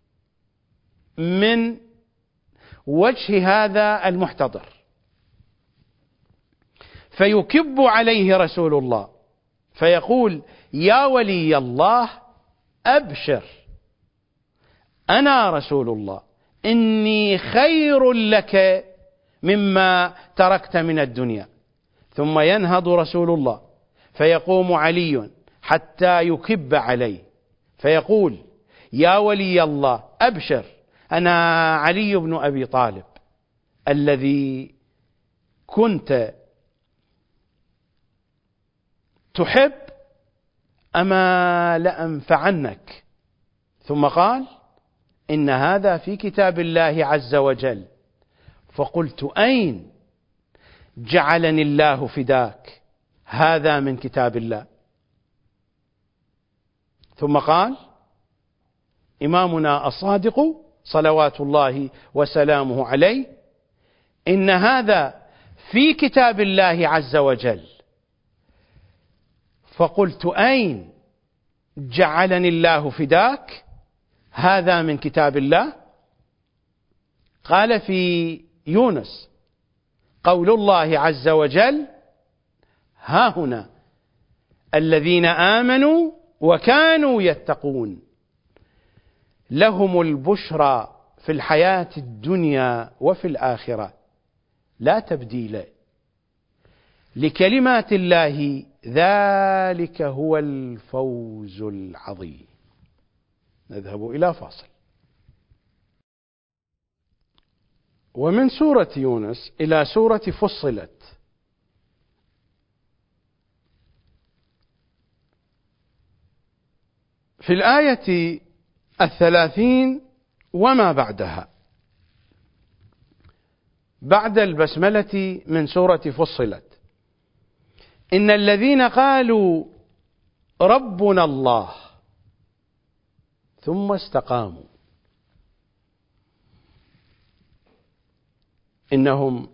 من وجه هذا المحتضر، فيكب عليه رسول الله فيقول: يا ولي الله أبشر، أنا رسول الله، إني خير لك مما تركت من الدنيا. ثم ينهض رسول الله فيقوم علي حتى يكب عليه فيقول: يا ولي الله أبشر، أنا علي بن أبي طالب الذي كنت تحب، أما لأنفعنك. ثم قال: إن هذا في كتاب الله عز وجل. فقلت: أين؟ جعلني الله فداك، هذا من كتاب الله. ثم قال إمامنا الصادق صلوات الله وسلامه عليه: إن هذا في كتاب الله عز وجل. فقلت: أين؟ جعلني الله فداك، هذا من كتاب الله. قال: في يونس قول الله عز وجل: ها هنا الذين آمنوا وكانوا يتقون لهم البشرى في الحياة الدنيا وفي الآخرة لا تبديل لكلمات الله، ذلك هو الفوز العظيم. نذهب إلى فاصل. ومن سورة يونس إلى سورة فصلت. في الآية 30 وما بعدها بعد البسملة من سورة فصلت: إن الذين قالوا ربنا الله ثم استقاموا إنهم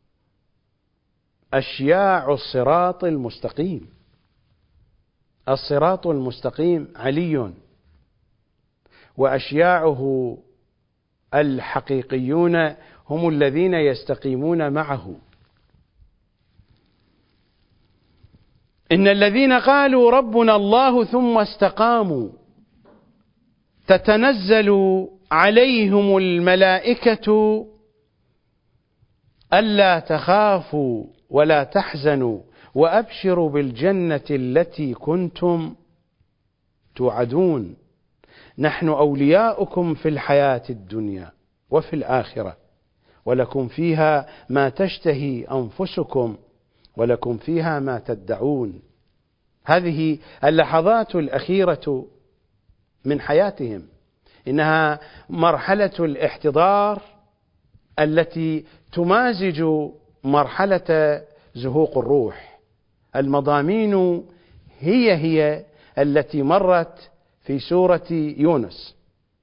أشياع الصراط المستقيم. الصراط المستقيم علي، وأشياعه الحقيقيون هم الذين يستقيمون معه. إن الذين قالوا ربنا الله ثم استقاموا تتنزل عليهم الملائكة ألا تخافوا ولا تحزنوا وأبشروا بالجنة التي كنتم توعدون نحن أولياؤكم في الحياة الدنيا وفي الآخرة ولكم فيها ما تشتهي أنفسكم ولكم فيها ما تدعون. هذه اللحظات الأخيرة من حياتهم، إنها مرحلة الاحتضار التي تمازج مرحلة زهوق الروح. المضامين هي التي مرت في سورة يونس.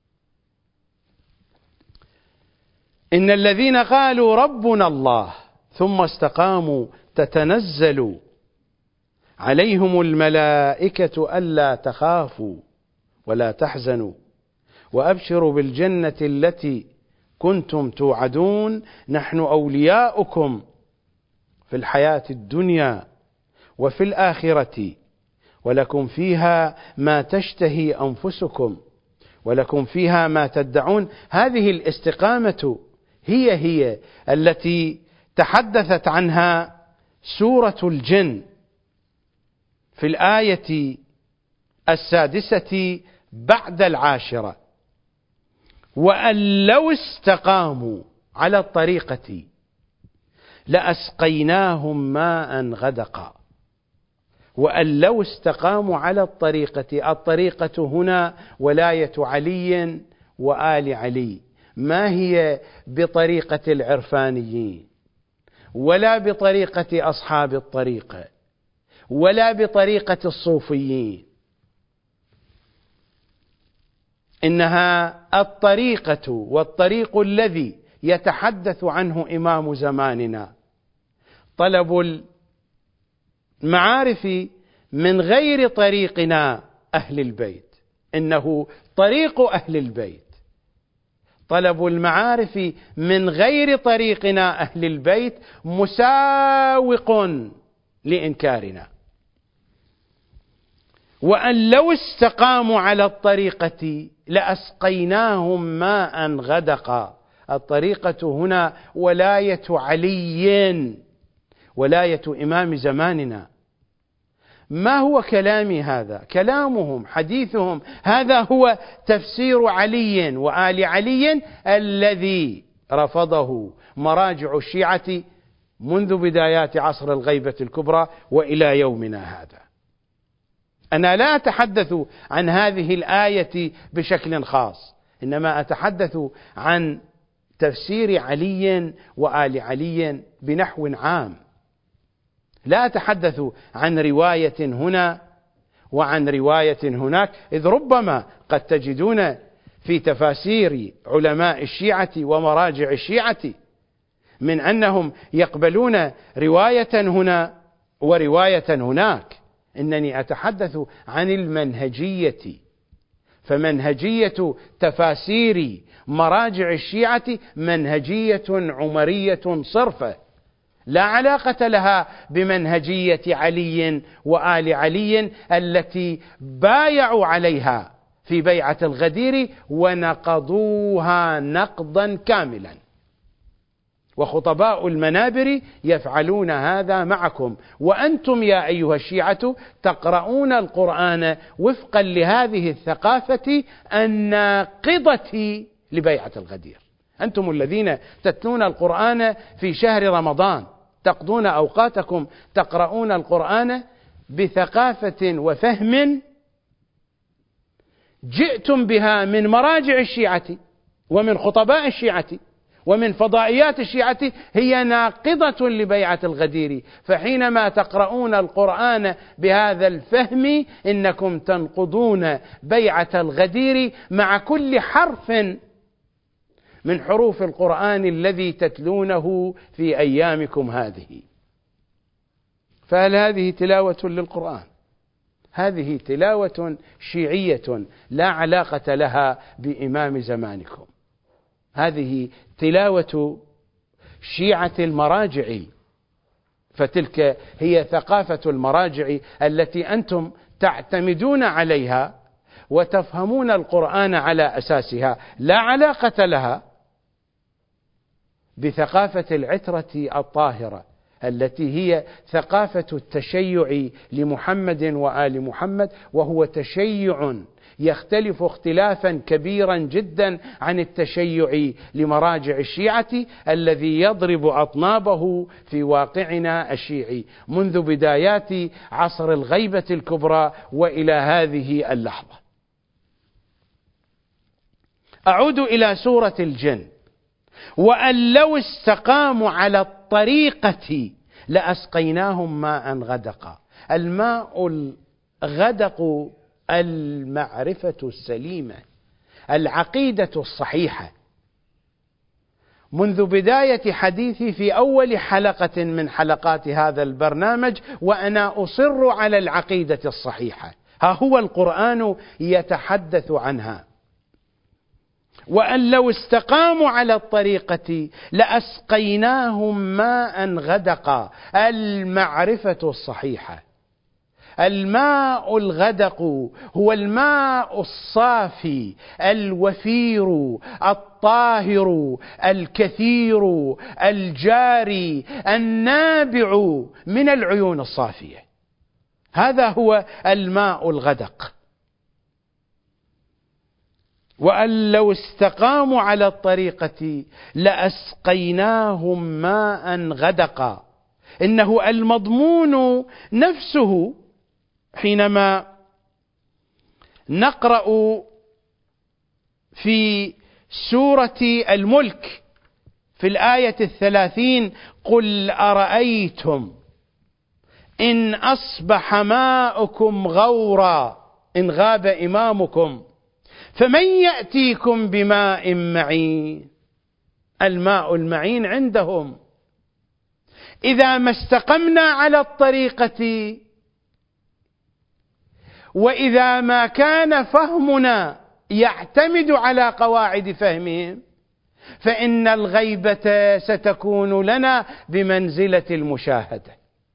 إن الذين قالوا ربنا الله ثم استقاموا تتنزل عليهم الملائكة ألا تخافوا ولا تحزنوا وأبشروا بالجنة التي كنتم توعدون نحن أولياؤكم في الحياة الدنيا وفي الآخرة ولكم فيها ما تشتهي أنفسكم ولكم فيها ما تدعون. هذه الاستقامة هي التي تحدثت عنها سورة الجن في الآية 6 بعد 10: وأن لو استقاموا على الطريقة لأسقيناهم ماء غدقا. وأن لو استقاموا على الطريقة هنا ولاية علي وآل علي، ما هي بطريقة العرفانيين ولا بطريقة أصحاب الطريقة ولا بطريقة الصوفيين، إنها الطريقة والطريق الذي يتحدث عنه إمام زماننا، طلب المعارف من غير طريقنا أهل البيت، إنه طريق أهل البيت. طلب المعارف من غير طريقنا أهل البيت مساوق لإنكارنا. وأن لو استقاموا على الطريقة لأسقيناهم ماء غدقا. الطريقة هنا ولاية علي، ولاية إمام زماننا. ما هو كلامي هذا؟ كلامهم حديثهم هذا هو تفسير علي وآل علي الذي رفضه مراجع الشيعة منذ بدايات عصر الغيبة الكبرى وإلى يومنا هذا. أنا لا أتحدث عن هذه الآية بشكل خاص، إنما أتحدث عن تفسير علي وآل علي بنحو عام. لا أتحدث عن رواية هنا وعن رواية هناك، إذ ربما قد تجدون في تفاسير علماء الشيعة ومراجع الشيعة من أنهم يقبلون رواية هنا ورواية هناك. إنني أتحدث عن المنهجية، فمنهجية تفاسير مراجع الشيعة منهجية عمرية صرفة، لا علاقة لها بمنهجية علي وآل علي التي بايعوا عليها في بيعة الغدير ونقضوها نقضا كاملا. وخطباء المنابر يفعلون هذا معكم، وأنتم يا أيها الشيعة تقرؤون القرآن وفقا لهذه الثقافة الناقضة لبيعة الغدير. أنتم الذين تتلون القرآن في شهر رمضان، تقضون أوقاتكم تقرؤون القرآن بثقافة وفهم جئتم بها من مراجع الشيعة ومن خطباء الشيعة ومن فضائيات الشيعة، هي ناقضة لبيعة الغدير. فحينما تقرؤون القرآن بهذا الفهم إنكم تنقضون بيعة الغدير مع كل حرف من حروف القرآن الذي تتلونه في أيامكم هذه. فهل هذه تلاوة للقرآن؟ هذه تلاوة شيعية لا علاقة لها بإمام زمانكم. هذه تلاوة شيعة المراجع، فتلك هي ثقافة المراجع التي أنتم تعتمدون عليها وتفهمون القرآن على أساسها، لا علاقة لها بثقافة العترة الطاهرة التي هي ثقافة التشيع لمحمد وآل محمد، وهو تشيع يختلف اختلافا كبيرا جدا عن التشيع لمراجع الشيعة الذي يضرب أطنابه في واقعنا الشيعي منذ بدايات عصر الغيبة الكبرى وإلى هذه اللحظة. أعود إلى سورة الجن: وأن لو استقاموا على الطريقة لأسقيناهم ماء غدقا. الماء الغدق المعرفة السليمة، العقيدة الصحيحة. منذ بداية حديثي في أول حلقة من حلقات هذا البرنامج وأنا أصر على العقيدة الصحيحة، ها هو القرآن يتحدث عنها. وأن لو استقاموا على الطريقة لأسقيناهم ماء غدقا، المعرفة الصحيحة. الماء الغدق هو الماء الصافي الوفير الطاهر الكثير الجاري النابع من العيون الصافية، هذا هو الماء الغدق. وأن لو استقاموا على الطريقة لأسقيناهم ماء غدقا. إنه المضمون نفسه حينما نقرأ في سورة الملك في الآية 30: قل أرأيتم إن أصبح ماؤكم غورا إن غاب إمامكم فمن يأتيكم بماء معين. الماء المعين عندهم. إذا ما استقمنا على الطريقة وإذا ما كان فهمنا يعتمد على قواعد فهمهم فإن الغيبة ستكون لنا بمنزلة المشاهدة.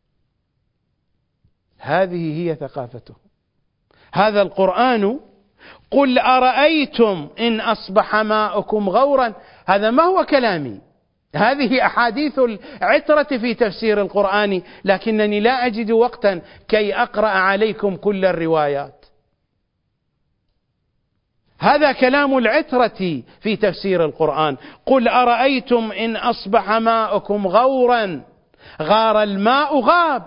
هذه هي ثقافته. هذا القرآن: قل أرأيتم إن أصبح ماؤكم غورا، هذا ما هو كلامي، هذه أحاديث العترة في تفسير القرآن، لكنني لا أجد وقتا كي أقرأ عليكم كل الروايات. هذا كلام العترة في تفسير القرآن: قل أرأيتم إن أصبح ماؤكم غورا. غار الماء غاب.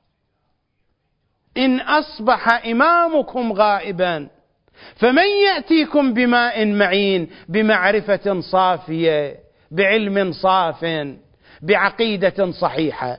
إن أصبح إمامكم غائبا فمن يأتيكم بماء معين، بمعرفة صافية، بعلم صاف، بعقيدة صحيحة.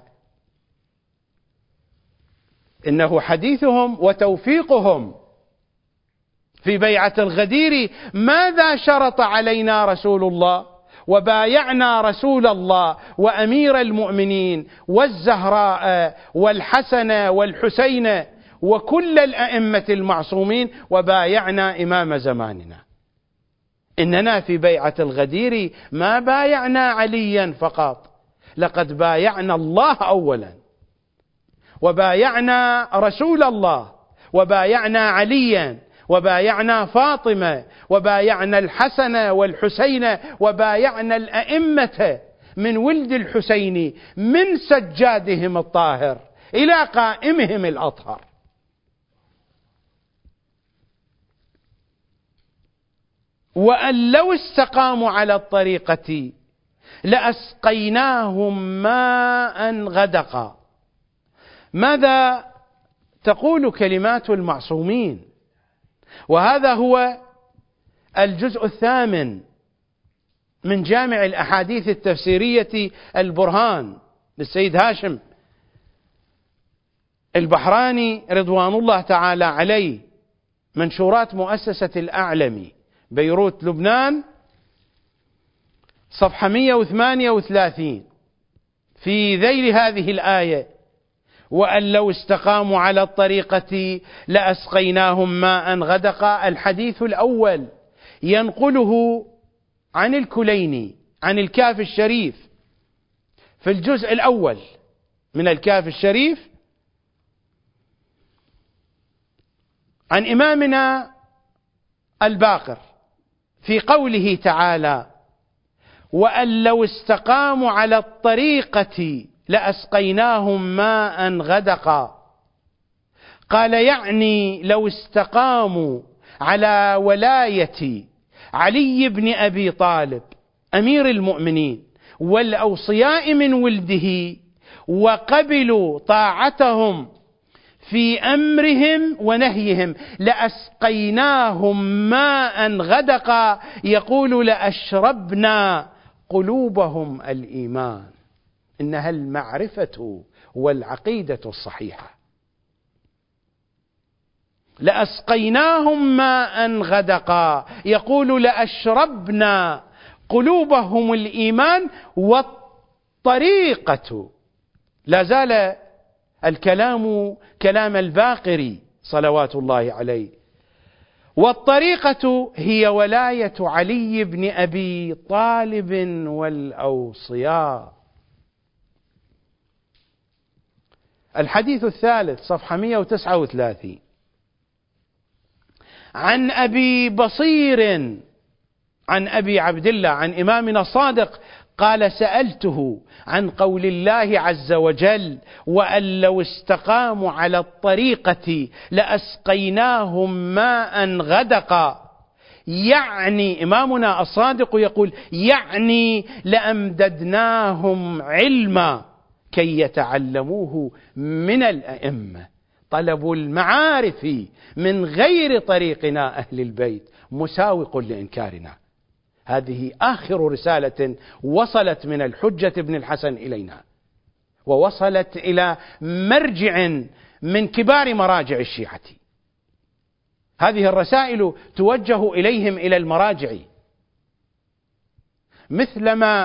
إنه حديثهم وتوفيقهم في بيعة الغدير: ماذا شرط علينا رسول الله وبايعنا رسول الله وأمير المؤمنين والزهراء والحسن والحسين وكل الأئمة المعصومين وبايعنا إمام زماننا. إننا في بيعة الغدير ما بايعنا عليا فقط، لقد بايعنا الله أولا، وبايعنا رسول الله، وبايعنا عليا، وبايعنا فاطمة، وبايعنا الحسن والحسين، وبايعنا الأئمة من ولد الحسين من سجادهم الطاهر إلى قائمهم الأطهر. وأن لو استقاموا على الطريقة لأسقيناهم ماء غدقا. ماذا تقول كلمات المعصومين؟ وهذا هو الجزء 8 من جامع الأحاديث التفسيرية البرهان للسيد هاشم البحراني رضوان الله تعالى عليه، منشورات مؤسسة الأعلمي بيروت لبنان، صفحة 138، في ذيل هذه الآية: وأن لو استقاموا على الطريقة لأسقيناهم ماء غدقا. الحديث الأول ينقله عن الكليني عن الكاف الشريف في الجزء الأول من الكهف الشريف عن إمامنا الباقر في قوله تعالى: وأن لو استقاموا على الطريقة لأسقيناهم ماء غدقا. قال: يعني لو استقاموا على ولاية علي بن أبي طالب أمير المؤمنين والأوصياء من ولده وقبلوا طاعتهم في أمرهم ونهيهم لأسقيناهم ماء غدقا. يقول: لأشربنا قلوبهم الإيمان. إنها المعرفة والعقيدة الصحيحة. لأسقيناهم ماء غدقا. يقول: لأشربنا قلوبهم الإيمان. والطريقة، لا زال الكلام كلام الباقر صلوات الله عليه، والطريقة هي ولاية علي بن أبي طالب والأوصياء. الحديث الثالث صفحة 139 عن أبي بصير عن أبي عبد الله عن إمامنا الصادق قال: سألته عن قول الله عز وجل: وأن لو استقاموا على الطريقة لأسقيناهم ماء غدقا. يعني إمامنا الصادق يقول: يعني لأمددناهم علما كي يتعلموه من الأئمة. طلب المعارف من غير طريقنا أهل البيت مساوق لإنكارنا. هذه آخر رسالة وصلت من الحجة بن الحسن إلينا، ووصلت إلى مرجع من كبار مراجع الشيعة. هذه الرسائل توجه إليهم إلى المراجع، مثلما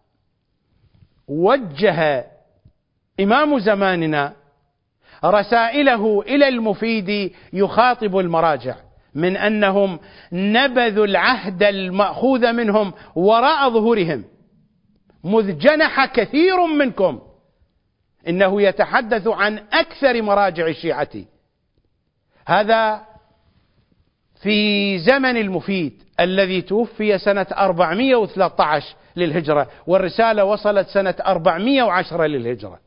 وجه إمام زماننا رسائله إلى المفيد يخاطب المراجع من أنهم نبذوا العهد المأخوذ منهم وراء ظهورهم، مذ جنح كثير منكم. إنه يتحدث عن أكثر مراجع الشيعة. هذا في زمن المفيد الذي توفي سنة 413 للهجرة، والرسالة وصلت سنة 410 للهجرة.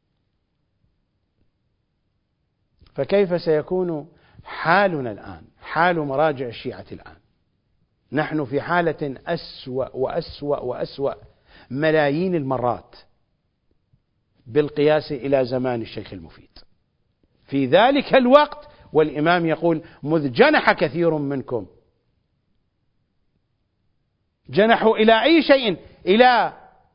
فكيف سيكون حالنا الآن، حال مراجع الشيعة الآن؟ نحن في حالة أسوأ وأسوأ وأسوأ ملايين المرات بالقياس إلى زمان الشيخ المفيد. في ذلك الوقت والإمام يقول: مذ جنح كثير منكم. جنحوا إلى أي شيء؟ إلى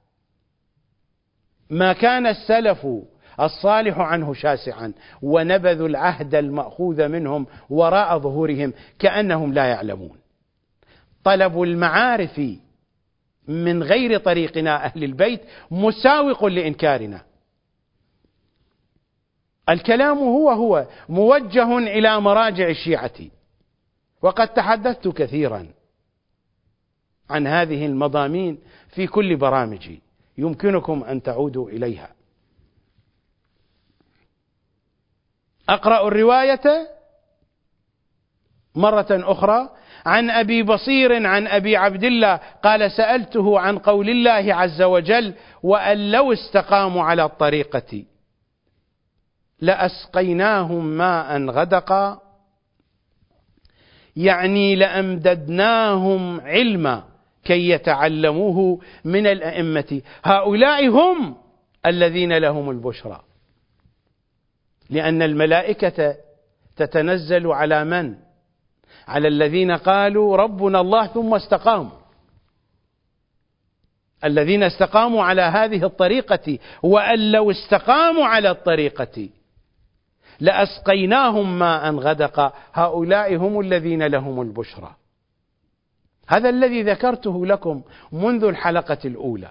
ما كان السلف الصالح عنه شاسعا، ونبذوا العهد المأخوذ منهم وراء ظهورهم كأنهم لا يعلمون. طلب المعارف من غير طريقنا أهل البيت مساوق لإنكارنا. الكلام هو موجه إلى مراجع الشيعة، وقد تحدثت كثيرا عن هذه المضامين في كل برامجي، يمكنكم أن تعودوا إليها. أقرأ الرواية مرة أخرى عن أبي بصير عن أبي عبد الله قال: سألته عن قول الله عز وجل: وأن لو استقاموا على الطريقة لأسقيناهم ماء غدقا. يعني لأمددناهم علما كي يتعلموه من الأئمة. هؤلاء هم الذين لهم البشرى، لأن الملائكة تتنزل على من؟ على الذين قالوا ربنا الله ثم استقاموا، الذين استقاموا على هذه الطريقة. وأن لو استقاموا على الطريقة لأسقيناهم ماء غدقا. هؤلاء هم الذين لهم البشرى. هذا الذي ذكرته لكم منذ الحلقة الأولى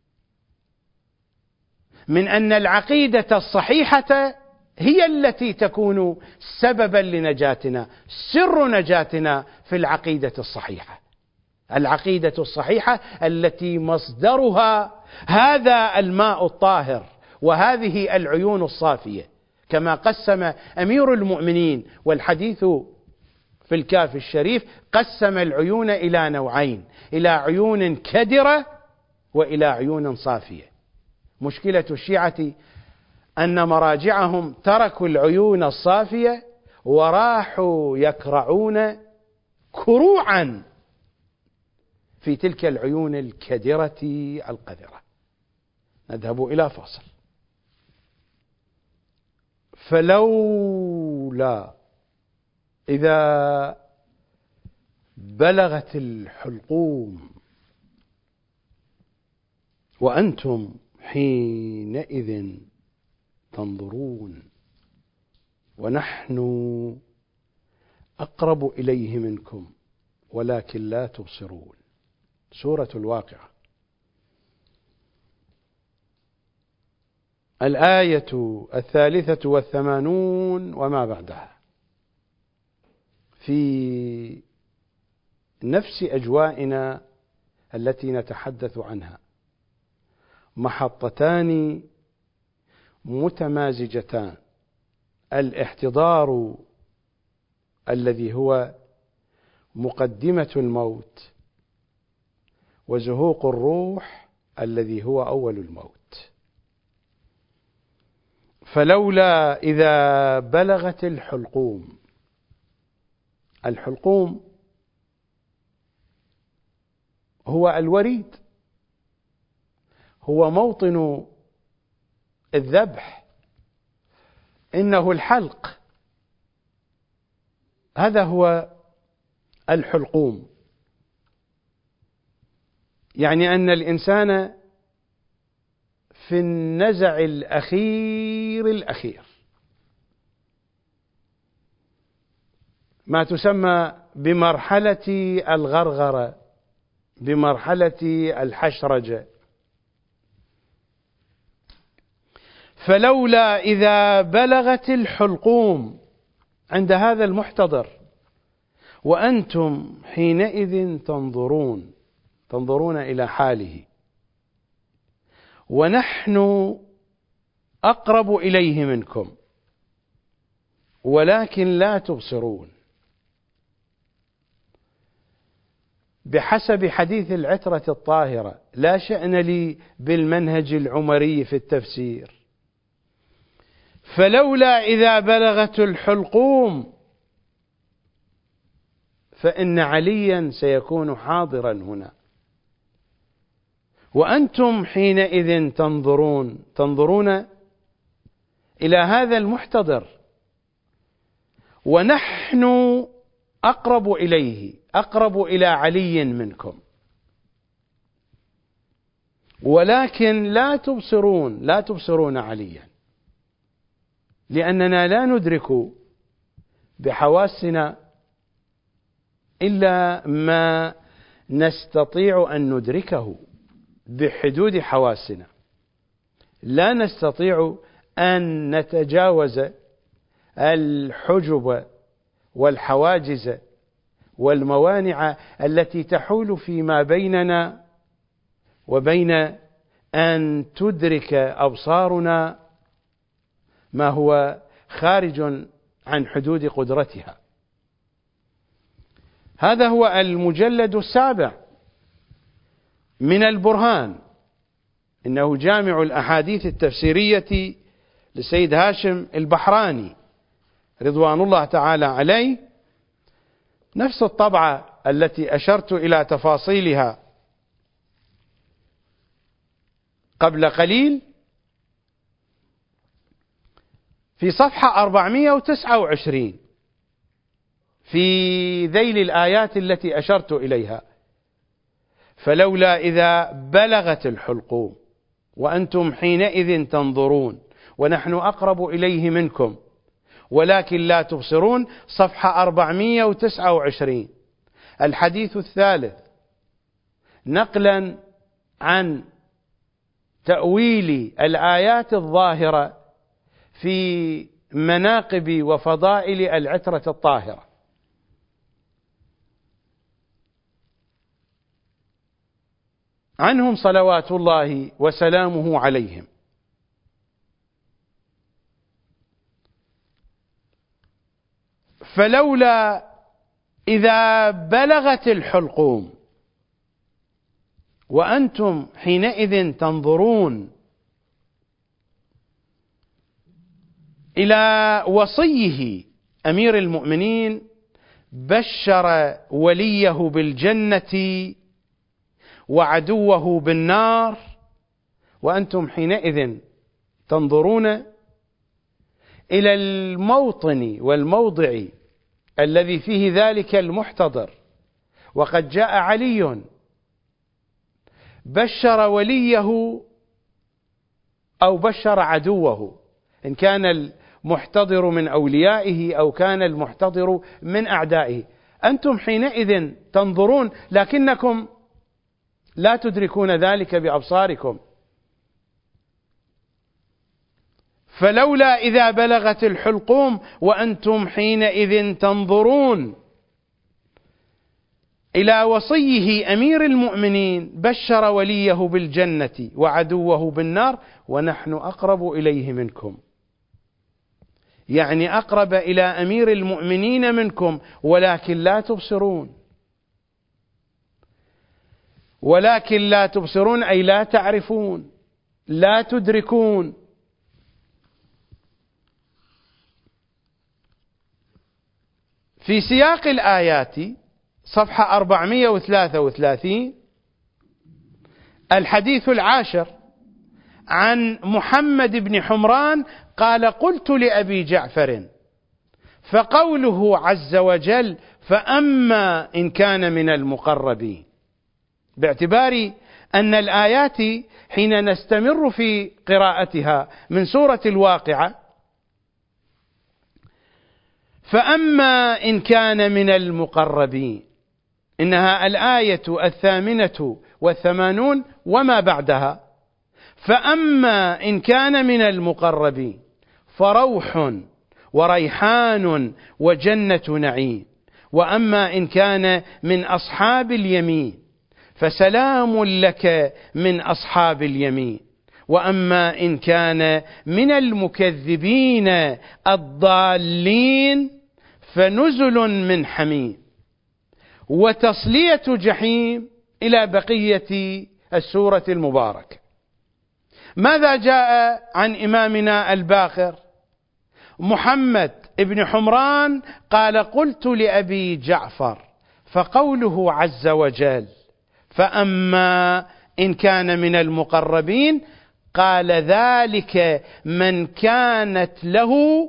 من أن العقيدة الصحيحة هي التي تكون سببا لنجاتنا، سر نجاتنا في العقيدة الصحيحة. العقيدة الصحيحة التي مصدرها هذا الماء الطاهر وهذه العيون الصافية، كما قسم أمير المؤمنين والحديث في الكافي الشريف قسم العيون إلى نوعين: إلى عيون كدرة وإلى عيون صافية. مشكلة الشيعة أن مراجعهم تركوا العيون الصافية وراحوا يكرعون كروعا في تلك العيون الكدرة القذرة. نذهب إلى فاصل. فلولا إذا بلغت الحلقوم وأنتم حينئذ تنظرون ونحن أقرب إليه منكم ولكن لا تبصرون. سورة الواقعة، الآية 83 وما بعدها، في نفس أجوائنا التي نتحدث عنها، محطتان متمازجتان: الاحتضار الذي هو مقدمة الموت، وزهوق الروح الذي هو أول الموت. فلولا إذا بلغت الحلقوم، الحلقوم هو الوريد، هو موطن الذبح، إنه الحلق، هذا هو الحلقوم. يعني أن الإنسان في النزع الأخير ما تسمى بمرحلة الغرغرة، بمرحلة الحشرجة. فلولا إذا بلغت الحلقوم عند هذا المحتضر وأنتم حينئذ تنظرون إلى حاله ونحن أقرب إليه منكم ولكن لا تبصرون. بحسب حديث العترة الطاهرة، لا شأن لي بالمنهج العمري في التفسير، فلولا إذا بلغت الحلقوم فإن عليا سيكون حاضرا هنا، وأنتم حينئذ تنظرون إلى هذا المحتضر ونحن أقرب إليه، أقرب إلى علي منكم، ولكن لا تبصرون عليا، لأننا لا ندرك بحواسنا إلا ما نستطيع أن ندركه بحدود حواسنا، لا نستطيع أن نتجاوز الحجب والحواجز والموانع التي تحول فيما بيننا وبين أن تدرك أبصارنا ما هو خارج عن حدود قدرتها. هذا هو المجلد 7 من البرهان، إنه جامع الأحاديث التفسيرية لسيد هاشم البحراني رضوان الله تعالى عليه، نفس الطبعة التي أشرت إلى تفاصيلها قبل قليل، في صفحة 429 في ذيل الآيات التي أشرت إليها: فلولا إذا بلغت الحلقوم وأنتم حينئذ تنظرون ونحن أقرب إليه منكم ولكن لا تبصرون. صفحة 429 الحديث الثالث، نقلا عن تأويل الآيات الظاهرة في مناقب وفضائل العترة الطاهرة: عنهم صلوات الله وسلامه عليهم. فلولا إذا بلغت الحلقوم وأنتم حينئذ تنظرون إلى وصيه أمير المؤمنين بشر وليه بالجنة وعدوه بالنار، وأنتم حينئذ تنظرون إلى الموطن والموضع الذي فيه ذلك المحتضر، وقد جاء علي بشر وليه أو بشر عدوه، إن كان المحتضر من أوليائه أو كان المحتضر من أعدائه. أنتم حينئذ تنظرون لكنكم لا تدركون ذلك بأبصاركم. فلولا إذا بلغت الحلقوم وأنتم حينئذ تنظرون إلى وصيه أمير المؤمنين بشر وليه بالجنة وعدوه بالنار ونحن أقرب إليه منكم، يعني أقرب إلى أمير المؤمنين منكم ولكن لا تبصرون. ولكن لا تبصرون أي لا تعرفون، لا تدركون. في سياق الآيات صفحة 433 الحديث العاشر عن محمد بن حمران قال: قلت لأبي جعفر، فقوله عز وجل فأما إن كان من المقربين، باعتبار أن الآيات حين نستمر في قراءتها من سورة الواقعة فأما إن كان من المقربين، إنها الآية 88 وما بعدها. فأما إن كان من المقربين فروح وريحان وجنة نعيم، وأما إن كان من أصحاب اليمين فسلام لك من أصحاب اليمين، وأما إن كان من المكذبين الضالين فنزل من حميم وتصلية جحيم، إلى بقية السورة المباركة. ماذا جاء عن إمامنا الباقر محمد بن حمران؟ قال: قلت لأبي جعفر، فقوله عز وجل فأما إن كان من المقربين، قال: ذلك من كانت له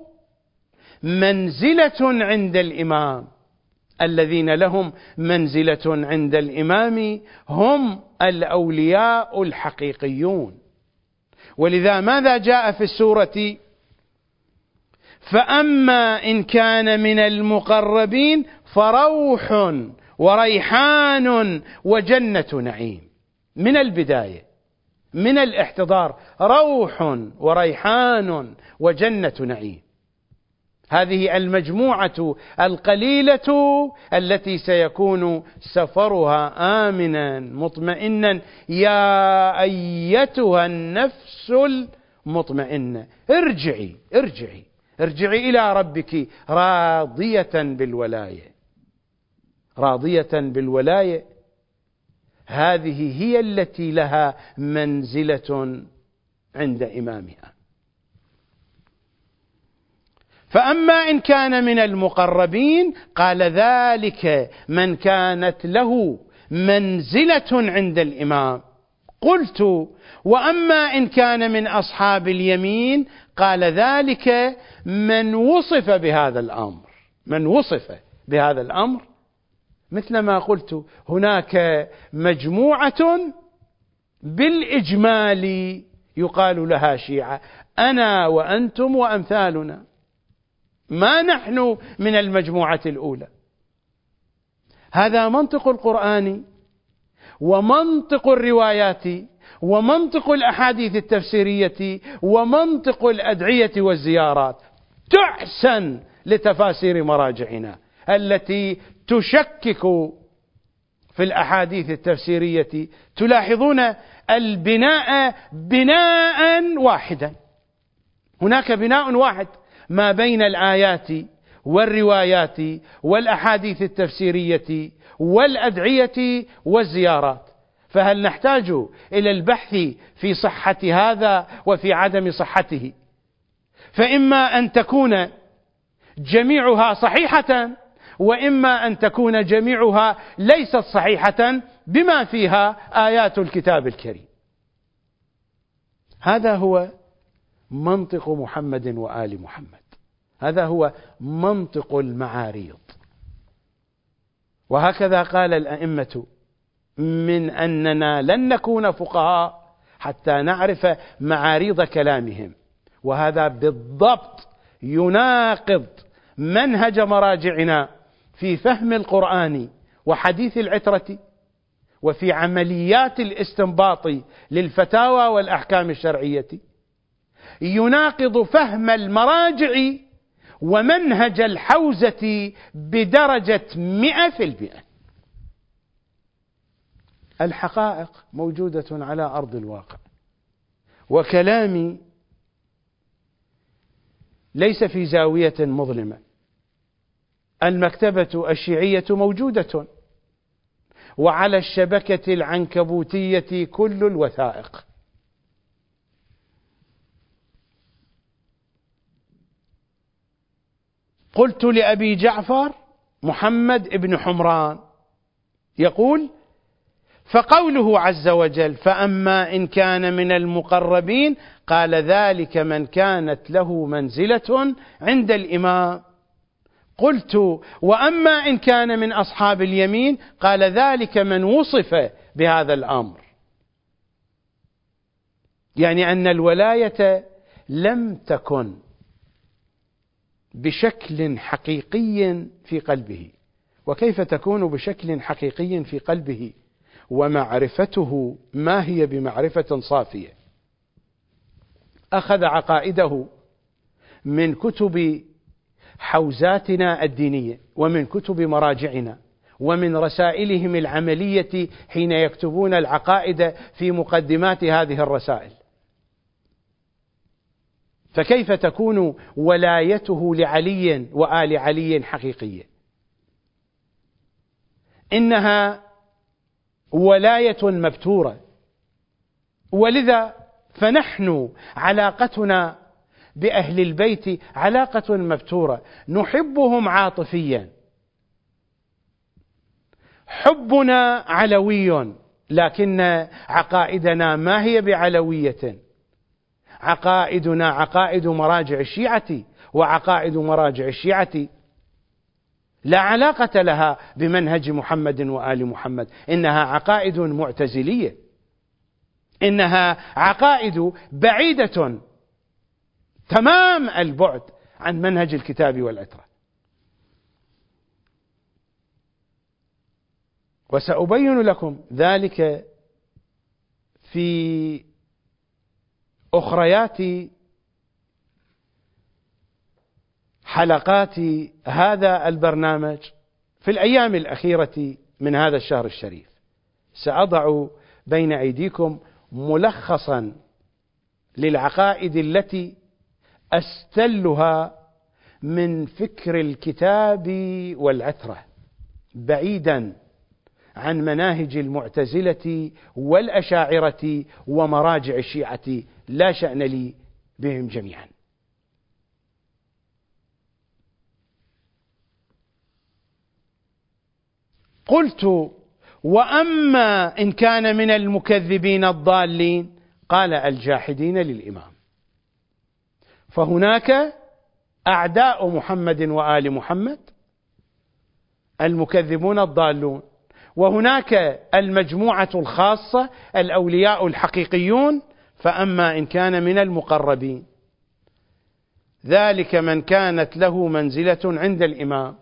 منزلة عند الإمام. الذين لهم منزلة عند الإمام هم الأولياء الحقيقيون. ولذا ماذا جاء في السورة؟ فأما إن كان من المقربين فروح وريحان وجنة نعيم. من البداية، من الاحتضار، روح وريحان وجنة نعيم. هذه المجموعة القليلة التي سيكون سفرها آمنا مطمئنا. يا أيتها النفس المطمئنة ارجعي ارجعي ارجعي إلى ربك راضية بالولاية، راضية بالولاية. هذه هي التي لها منزلة عند إمامها. فأما إن كان من المقربين، قال: ذلك من كانت له منزلة عند الإمام. قلت: وأما إن كان من أصحاب اليمين، قال: ذلك من وصف بهذا الأمر. من وصف بهذا الأمر، مثل ما قلت هناك مجموعة بالإجمال يقال لها شيعة، أنا وأنتم وأمثالنا، ما نحن من المجموعة الأولى. هذا منطق القرآن ومنطق الروايات ومنطق الأحاديث التفسيرية ومنطق الأدعية والزيارات، تحسن لتفاسير مراجعنا التي تشكك في الأحاديث التفسيرية تلاحظون البناء بناء واحدا، هناك بناء واحد ما بين الآيات والروايات والأحاديث التفسيرية والأدعية والزيارات. فهل نحتاج إلى البحث في صحة هذا وفي عدم صحته؟ فإما أن تكون جميعها صحيحة، وإما أن تكون جميعها ليست صحيحة بما فيها آيات الكتاب الكريم. هذا هو منطق محمد وآل محمد، هذا هو منطق المعاريض. وهكذا قال الأئمة: من أننا لن نكون فقهاء حتى نعرف معاريض كلامهم. وهذا بالضبط يناقض منهج مراجعنا في فهم القرآن وحديث العترة وفي عمليات الاستنباط للفتاوى والأحكام الشرعية، يناقض فهم المراجع ومنهج الحوزة بدرجة 100%. الحقائق موجودة على أرض الواقع، وكلامي ليس في زاوية مظلمة. المكتبة الشيعية موجودة، وعلى الشبكة العنكبوتية كل الوثائق. قلت لأبي جعفر محمد بن حمران يقول: فقوله عز وجل: فأما إن كان من المقربين، قال: ذلك من كانت له منزلة عند الإمام. قلت: وأما إن كان من أصحاب اليمين، قال: ذلك من وصف بهذا الأمر. يعني أن الولاية لم تكن بشكل حقيقي في قلبه. وكيف تكون بشكل حقيقي في قلبه ومعرفته ما هي بمعرفة صافية؟ أخذ عقائده من كتب حوزاتنا الدينية ومن كتب مراجعنا ومن رسائلهم العملية حين يكتبون العقائد في مقدمات هذه الرسائل. فكيف تكون ولايته لعلي وآل علي حقيقية؟ إنها ولاية مبتورة. ولذا فنحن علاقتنا بأهل البيت علاقة مبتورة، نحبهم عاطفيا، حبنا علوي، لكن عقائدنا ما هي بعلوية. عقائدنا عقائد مراجع الشيعة، وعقائد مراجع الشيعة لا علاقة لها بمنهج محمد وآل محمد، إنها عقائد معتزلية، إنها عقائد بعيدة تمام البعد عن منهج الكتاب والعترة. وسأبين لكم ذلك في أخريات حلقات هذا البرنامج في الأيام الأخيرة من هذا الشهر الشريف. سأضع بين أيديكم ملخصا للعقائد التي أستلها من فكر الكتاب والعترة، بعيدا عن مناهج المعتزلة والأشاعرة ومراجع الشيعة، لا شأن لي بهم جميعا. قلت: وأما إن كان من المكذبين الضالين، قال: الجاحدين للإمام. فهناك أعداء محمد وآل محمد، المكذبون الضالون، وهناك المجموعة الخاصة الأولياء الحقيقيون. فأما إن كان من المقربين، ذلك من كانت له منزلة عند الإمام.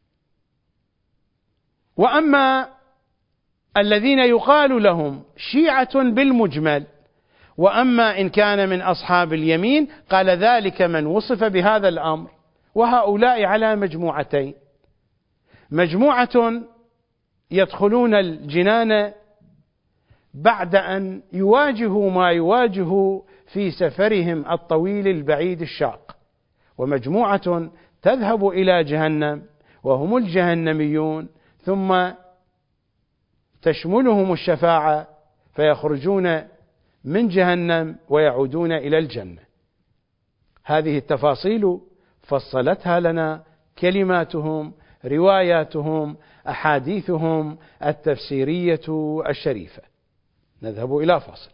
وأما الذين يقال لهم شيعة بالمجمل، وأما إن كان من أصحاب اليمين، قال: ذلك من وصف بهذا الأمر. وهؤلاء على مجموعتين: مجموعة يدخلون الجنان بعد أن يواجهوا ما يواجهوا في سفرهم الطويل البعيد الشاق، ومجموعة تذهب إلى جهنم وهم الجهنميون، ثم تشملهم الشفاعة فيخرجون من جهنم ويعودون إلى الجنة. هذه التفاصيل فصلتها لنا كلماتهم، رواياتهم، أحاديثهم التفسيرية الشريفة. نذهب إلى فاصل.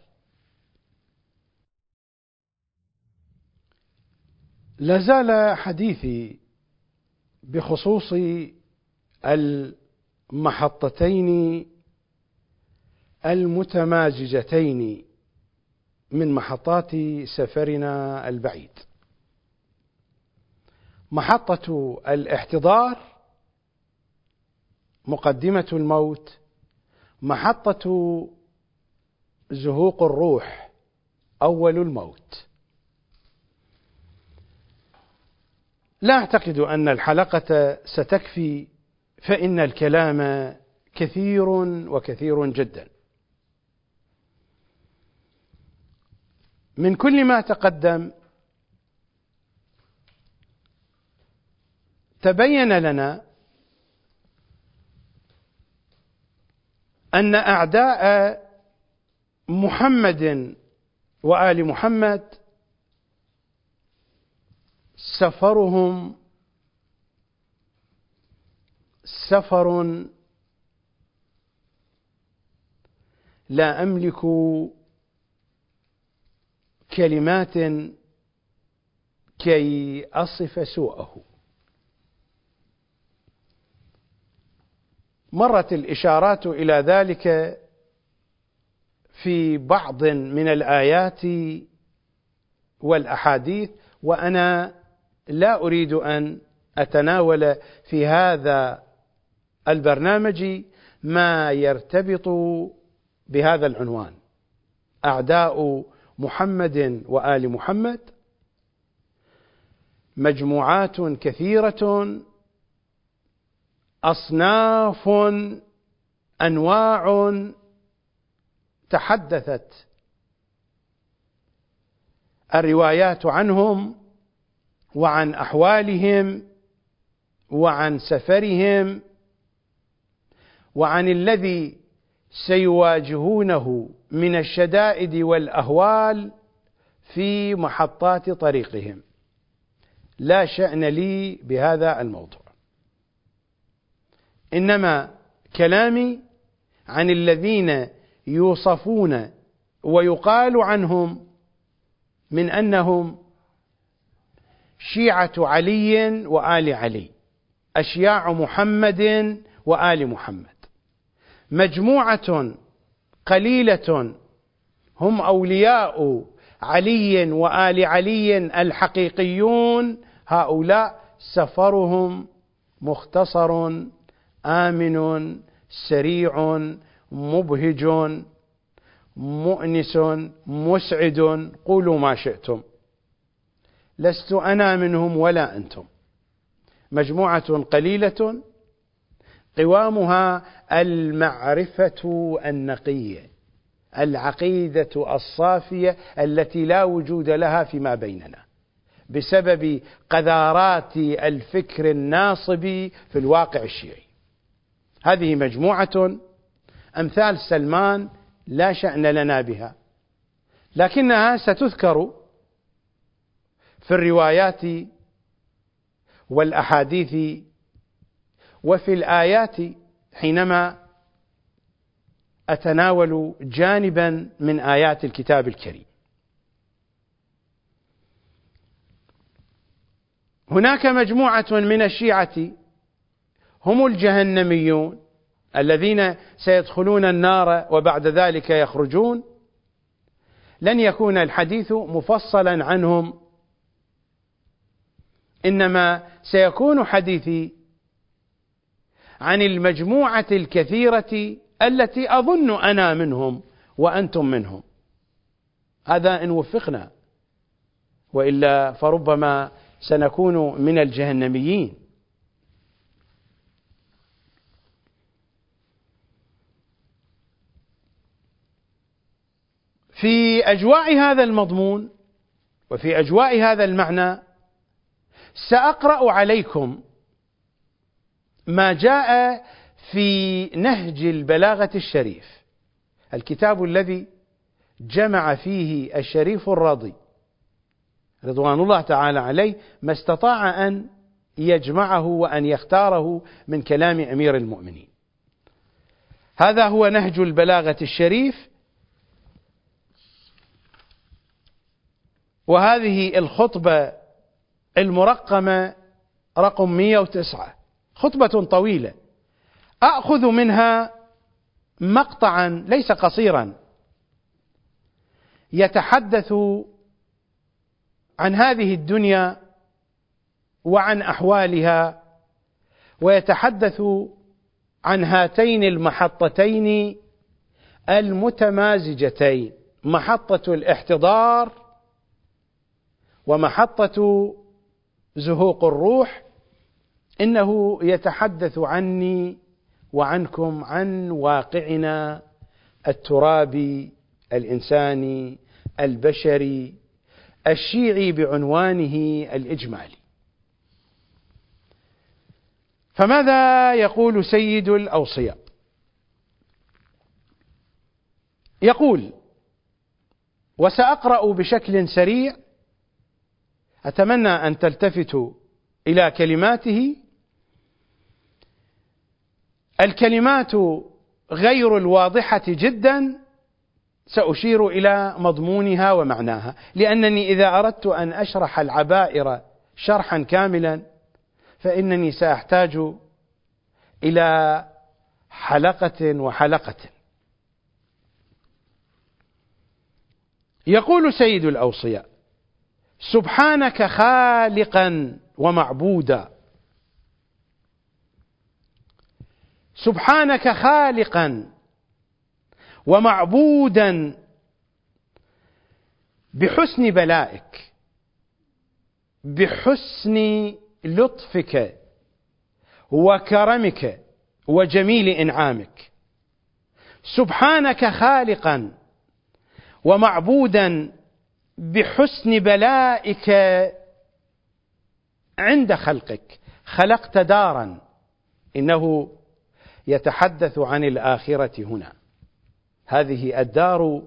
لازال حديثي بخصوص المحطتين المتمازجتين من محطات سفرنا البعيد: محطة الاحتضار مقدمة الموت، محطة زهوق الروح أول الموت. لا أعتقد أن الحلقة ستكفي، فإن الكلام كثير وكثير جدا. من كل ما تقدم تبين لنا أن أعداء محمد وآل محمد سفرهم سفر لا أملك كلمات كي أصف سوءه. مرت الإشارات إلى ذلك في بعض من الآيات والأحاديث، وأنا لا أريد أن أتناول في هذا البرنامج ما يرتبط بهذا العنوان: أعداء محمد وآل محمد. مجموعات كثيرة، أصناف، أنواع تحدثت الروايات عنهم وعن أحوالهم وعن سفرهم وعن الذي سيواجهونه من الشدائد والأهوال في محطات طريقهم. لا شأن لي بهذا الموضوع، إنما كلامي عن الذين يوصفون ويقال عنهم من أنهم شيعة علي وآل علي، أشياع محمد وآل محمد، مجموعة قليلة هم أولياء علي وآل علي الحقيقيون. هؤلاء سفرهم مختصر، آمن، سريع، مبهج، مؤنس، مسعد، قولوا ما شئتم. لست أنا منهم ولا أنتم. مجموعة قليلة قوامها المعرفة النقية، العقيدة الصافية التي لا وجود لها فيما بيننا بسبب قذارات الفكر الناصب في الواقع الشيعي. هذه مجموعة أمثال سلمان لا شأن لنا بها، لكنها ستذكر في الروايات والأحاديث وفي الآيات حينما أتناول جانبا من آيات الكتاب الكريم. هناك مجموعة من الشيعة هم الجهنميون الذين سيدخلون النار وبعد ذلك يخرجون. لن يكون الحديث مفصلا عنهم، إنما سيكون حديثي عن المجموعة الكثيرة التي أظن أنا منهم وأنتم منهم. هذا إن وفقنا، وإلا فربما سنكون من الجهنميين. في أجواء هذا المضمون وفي أجواء هذا المعنى سأقرأ عليكم ما جاء في نهج البلاغة الشريف، الكتاب الذي جمع فيه الشريف الراضي رضوان الله تعالى عليه ما استطاع أن يجمعه وأن يختاره من كلام أمير المؤمنين. هذا هو نهج البلاغة الشريف، وهذه الخطبة المرقمة رقم 109، خطبة طويلة أخذ منها مقطعا ليس قصيرا يتحدث عن هذه الدنيا وعن أحوالها، ويتحدث عن هاتين المحطتين المتمازجتين، محطة الاحتضار ومحطة زهوق الروح. إنه يتحدث عني وعنكم عن واقعنا الترابي الإنساني البشري الشيعي بعنوانه الإجمالي. فماذا يقول سيد الأوصياء؟ يقول، وسأقرأ بشكل سريع، أتمنى أن تلتفتوا إلى كلماته. الكلمات غير الواضحة جدا سأشير إلى مضمونها ومعناها، لأنني إذا أردت أن أشرح العبائر شرحا كاملا فإنني سأحتاج إلى حلقة وحلقة. يقول سيد الأوصياء: سبحانك خالقا ومعبودا، سبحانك خالقا ومعبودا بحسن بلائك، بحسن لطفك وكرمك وجميل إنعامك. سبحانك خالقا ومعبودا بحسن بلائك عند خلقك. خلقت دارا، إنه يتحدث عن الآخرة هنا. هذه الدار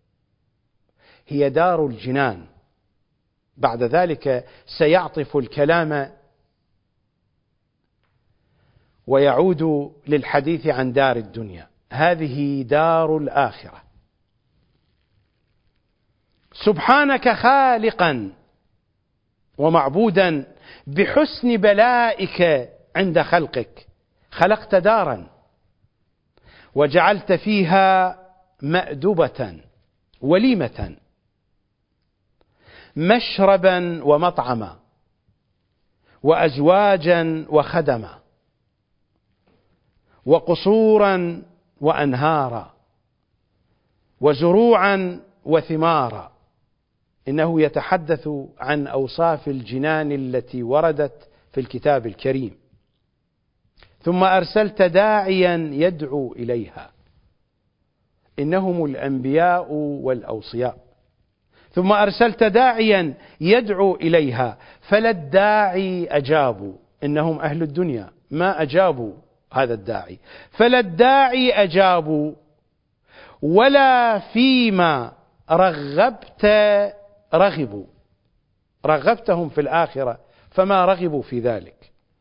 هي دار الجنان، بعد ذلك سيعطف الكلام ويعود للحديث عن دار الدنيا. هذه دار الآخرة. سبحانك خالقا ومعبودا بحسن بلائك عند خلقك. خلقت دارا وجعلت فيها مأدبة وليمة، مشربا ومطعما، وأزواجا وخدما، وقصورا وأنهارا، وزروعا وثمارا. إنه يتحدث عن أوصاف الجنان التي وردت في الكتاب الكريم. ثم أرسلت داعيا يدعو إليها، إنهم الأنبياء والأوصياء. ثم أرسلت داعيا يدعو إليها فلا الداعي أجابوا، إنهم أهل الدنيا ما أجابوا هذا الداعي. فلا الداعي أجابوا ولا فيما رغبت رغبوا. رغبتهم في الآخرة فما رغبوا في ذلك.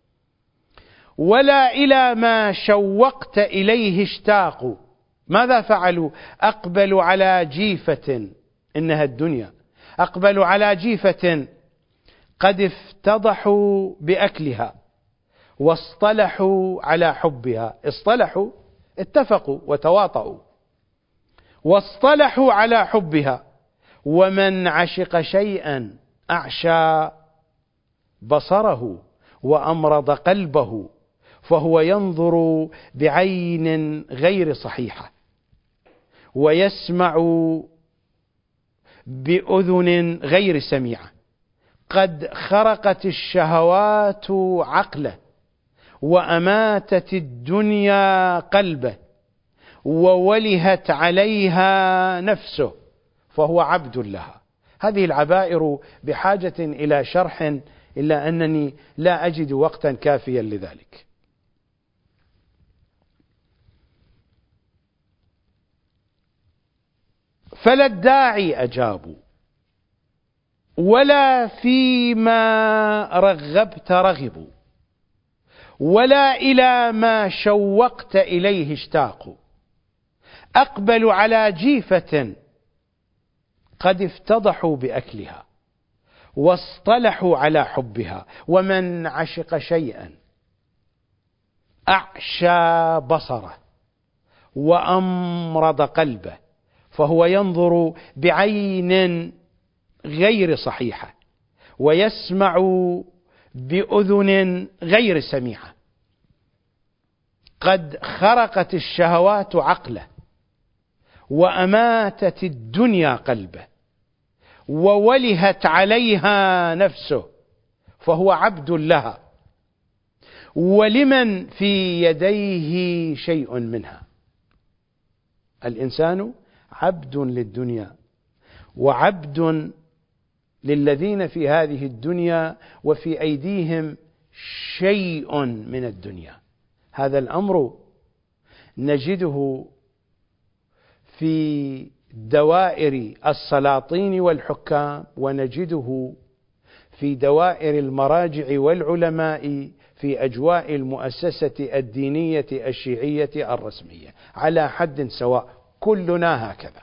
ولا إلى ما شوقت إليه اشتاقوا. ماذا فعلوا؟ أقبلوا على جيفة، إنها الدنيا، أقبلوا على جيفة قد افتضحوا بأكلها واصطلحوا على حبها. اصطلحوا، اتفقوا وتواطؤوا، واصطلحوا على حبها. ومن عشق شيئا أعشى بصره وأمرض قلبه، فهو ينظر بعين غير صحيحة ويسمع بأذن غير سميعة. قد خرقت الشهوات عقله وأماتت الدنيا قلبه وولهت عليها نفسه فهو عبد لها. هذه العبائر بحاجة إلى شرح، إلا أنني لا أجد وقتا كافيا لذلك. فلا الداعي أجابوا، ولا فيما رغبت رغبوا، ولا إلى ما شوقت إليه اشتاقوا. أقبلوا على جيفة قد افتضحوا بأكلها، واصطلحوا على حبها. ومن عشق شيئا أعشى بصره وأمرض قلبه، فهو ينظر بعين غير صحيحة، ويسمع بأذن غير سميعة. قد خرقت الشهوات عقله، وأماتت الدنيا قلبه، وولهت عليها نفسه، فهو عبد لها. ولمن في يديه شيء منها. الإنسان عبد للدنيا، وعبد للذين في هذه الدنيا وفي أيديهم شيء من الدنيا. هذا الأمر نجده في دوائر السلاطين والحكام، ونجده في دوائر المراجع والعلماء في أجواء المؤسسة الدينية الشيعية الرسمية على حد سواء، كلنا هكذا.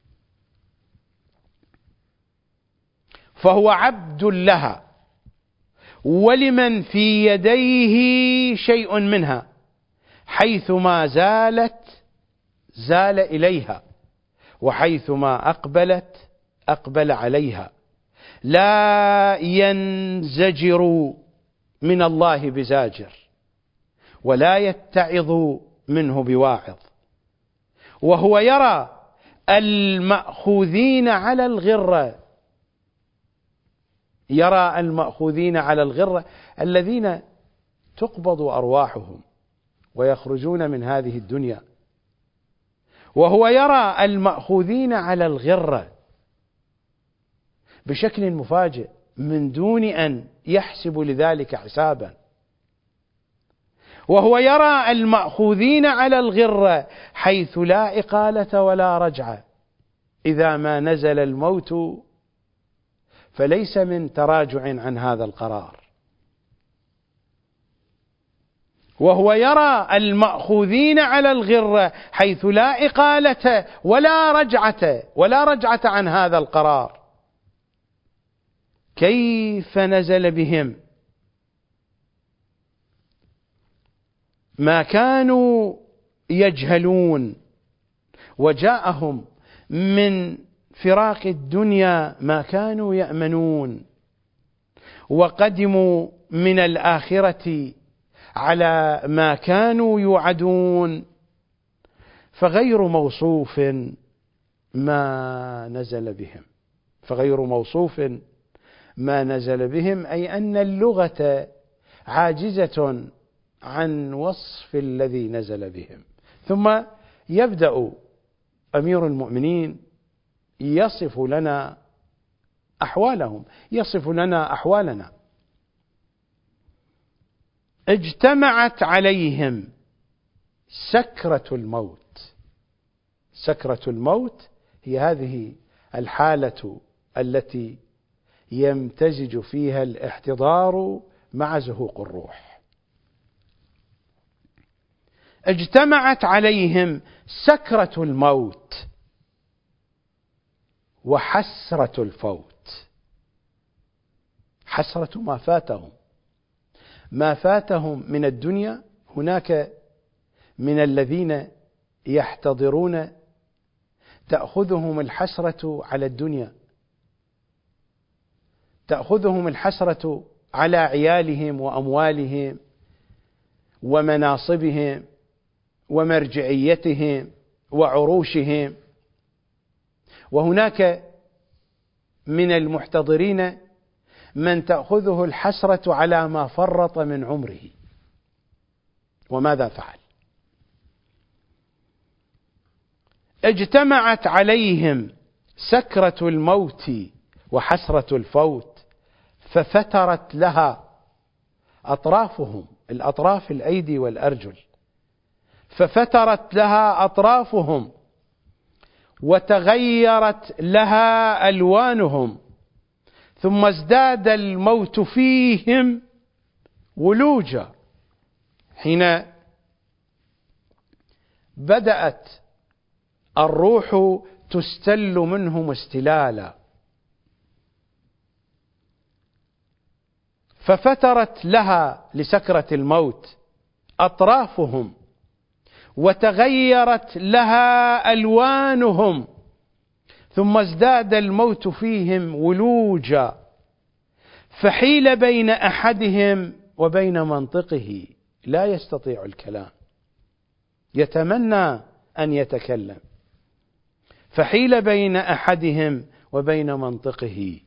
فهو عبد لها، ولمن في يديه شيء منها، حيثما زالت زال إليها، وحيثما أقبلت أقبل عليها. لا ينزجر من الله بزاجر، ولا يتعظ منه بواعظ. وهو يرى المأخوذين على الغرة، يرى المأخوذين على الغرة الذين تقبض أرواحهم ويخرجون من هذه الدنيا. وهو يرى المأخوذين على الغرة بشكل مفاجئ من دون أن يحسب لذلك حسابا. وهو يرى المأخوذين على الغرة حيث لا إقالة ولا رجعة. إذا ما نزل الموت فليس من تراجع عن هذا القرار. وهو يرى المأخوذين على الغرة حيث لا إقالة ولا رجعة عن هذا القرار. كيف نزل بهم ما كانوا يجهلون، وجاءهم من فراق الدنيا ما كانوا يأمنون، وقدموا من الآخرة على ما كانوا يوعدون. فغير موصوف ما نزل بهم، فغير موصوف ما نزل بهم، أي أن اللغة عاجزة عن وصف الذي نزل بهم. ثم يبدأ أمير المؤمنين يصف لنا أحوالهم، يصف لنا أحوالنا. اجتمعت عليهم سكرة الموت. سكرة الموت هي هذه الحالة التي يمتزج فيها الاحتضار مع زهوق الروح. اجتمعت عليهم سكرة الموت وحسرة الفوت. حسرة ما فاتهم من الدنيا. هناك من الذين يحتضرون تأخذهم الحسرة على الدنيا، تأخذهم الحسرة على عيالهم وأموالهم ومناصبهم ومرجعيتهم وعروشهم. وهناك من المحتضرين من تأخذه الحسرة على ما فرط من عمره. وماذا فعل؟ اجتمعت عليهم سكرة الموت وحسرة الفوت، ففترت لها أطرافهم، الأطراف الأيدي والأرجل، ففترت لها أطرافهم وتغيرت لها ألوانهم، ثم ازداد الموت فيهم ولوجا. حين بدأت الروح تستل منهم استلالا، ففترت لها لسكرة الموت أطرافهم وتغيرت لها ألوانهم، ثم ازداد الموت فيهم ولوجا، فحيل بين أحدهم وبين منطقه، لا يستطيع الكلام، يتمنى أن يتكلم، فحيل بين أحدهم وبين منطقه،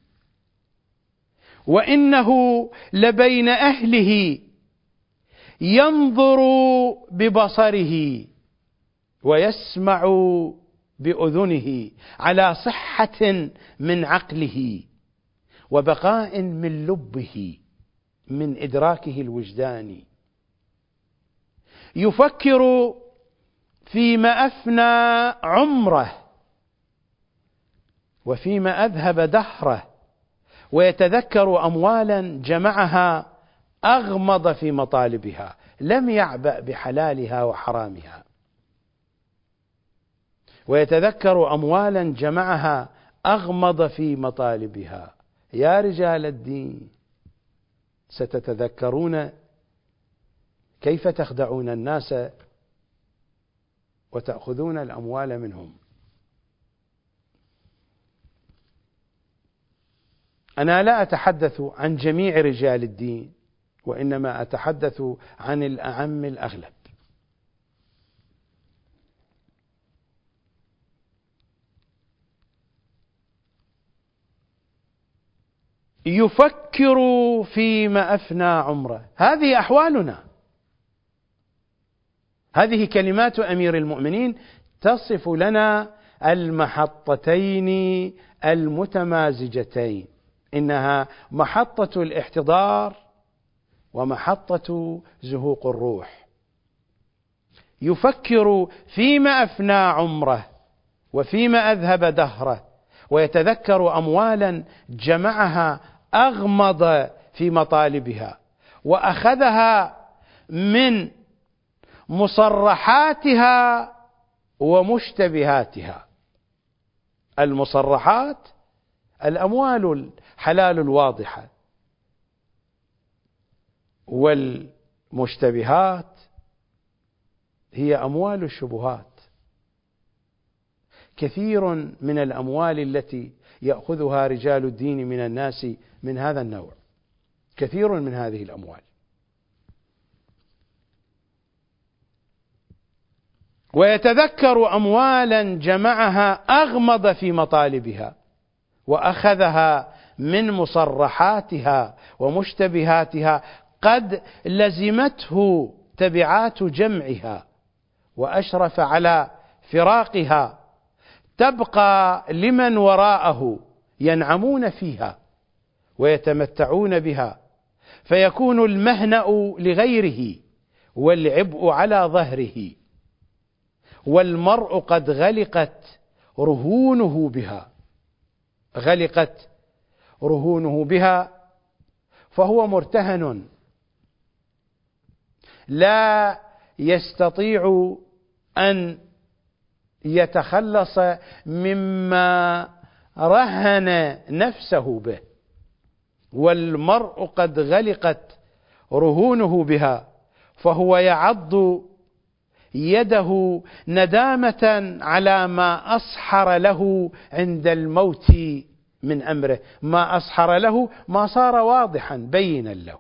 وإنه لبين أهله ينظر ببصره ويسمع بأذنه، على صحة من عقله وبقاء من لبه من إدراكه الوجداني، يفكر فيما أفنى عمره وفيما أذهب دهره، ويتذكر أموالا جمعها أغمض في مطالبها، لم يعبأ بحلالها وحرامها، ويتذكر أموالا جمعها أغمض في مطالبها. يا رجال الدين، ستتذكرون كيف تخدعون الناس وتأخذون الأموال منهم. أنا لا أتحدث عن جميع رجال الدين، وإنما أتحدث عن الأعم الأغلب. يفكر فيما أفنى عمره، هذه أحوالنا، هذه كلمات أمير المؤمنين تصف لنا المحطتين المتمازجتين، إنها محطة الاحتضار ومحطة زهوق الروح. يفكر فيما أفنى عمره وفيما أذهب دهره، ويتذكر أموالا جمعها أغمض في مطالبها، وأخذها من مصرحاتها ومشتبهاتها. المصرحات الأموال الحلال الواضحة، والمشتبهات هي أموال الشبهات. كثير من الأموال التي يأخذها رجال الدين من الناس من هذا النوع، كثير من هذه الأموال. ويتذكر أموالا جمعها أغمض في مطالبها، وأخذها من مصرحاتها ومشتبهاتها، قد لزمته تبعات جمعها وأشرف على فراقها، تبقى لمن وراءه ينعمون فيها ويتمتعون بها، فيكون المهنأ لغيره والعبء على ظهره، والمرء قد غلقت رهونه بها، غلقت رهونه بها، فهو مرتهن لا يستطيع أن يتخلص مما رهن نفسه به، والمرء قد غلقت رهونه بها، فهو يعض يده ندامة على ما أصحر له عند الموت من أمره، ما أصحر له ما صار واضحا بينا له،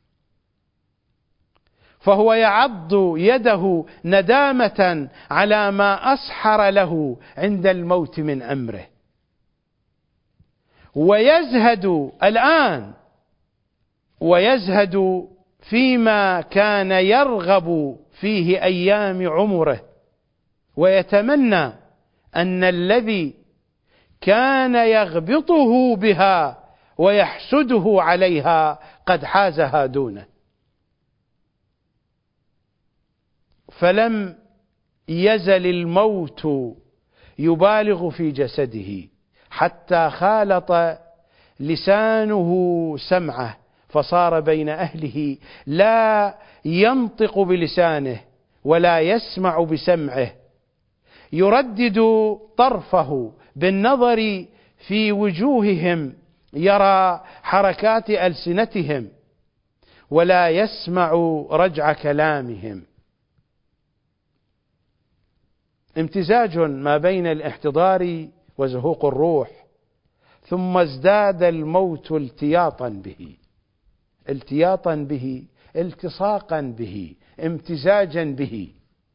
فهو يعض يده ندامة على ما أصحر له عند الموت من أمره، ويزهد الآن، ويزهد فيما كان يرغب فيه أيام عمره، ويتمنى أن الذي كان يغبطه بها ويحسده عليها قد حازها دونه، فلم يزل الموت يبالغ في جسده حتى خالط لسانه سمعه، فصار بين أهله لا ينطق بلسانه ولا يسمع بسمعه، يردد طرفه بالنظر في وجوههم، يرى حركات ألسنتهم ولا يسمع رجع كلامهم. امتزاج ما بين الاحتضار وزهوق الروح، ثم ازداد الموت التياطا به، التصاقا به، امتزاجا به.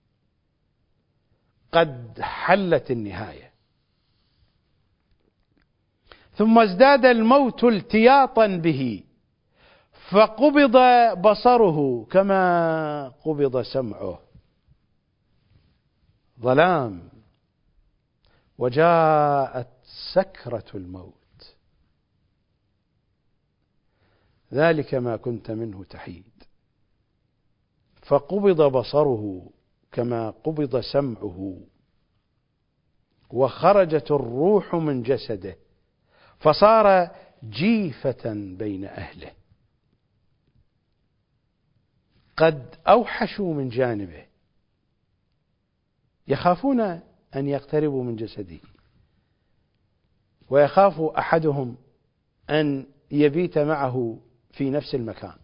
قد حلت النهاية. ثم ازداد الموت التياطا به، فقبض بصره كما قبض سمعه، ظلام، وجاءت سكرة الموت. ذلك ما كنت منه تحيد. فقبض بصره كما قبض سمعه، وخرجت الروح من جسده، فصار جيفة بين أهله. قد أوحشوا من جانبه، يخافون أن يقتربوا من جسده، ويخاف أحدهم أن يبيت معه في نفس المكان.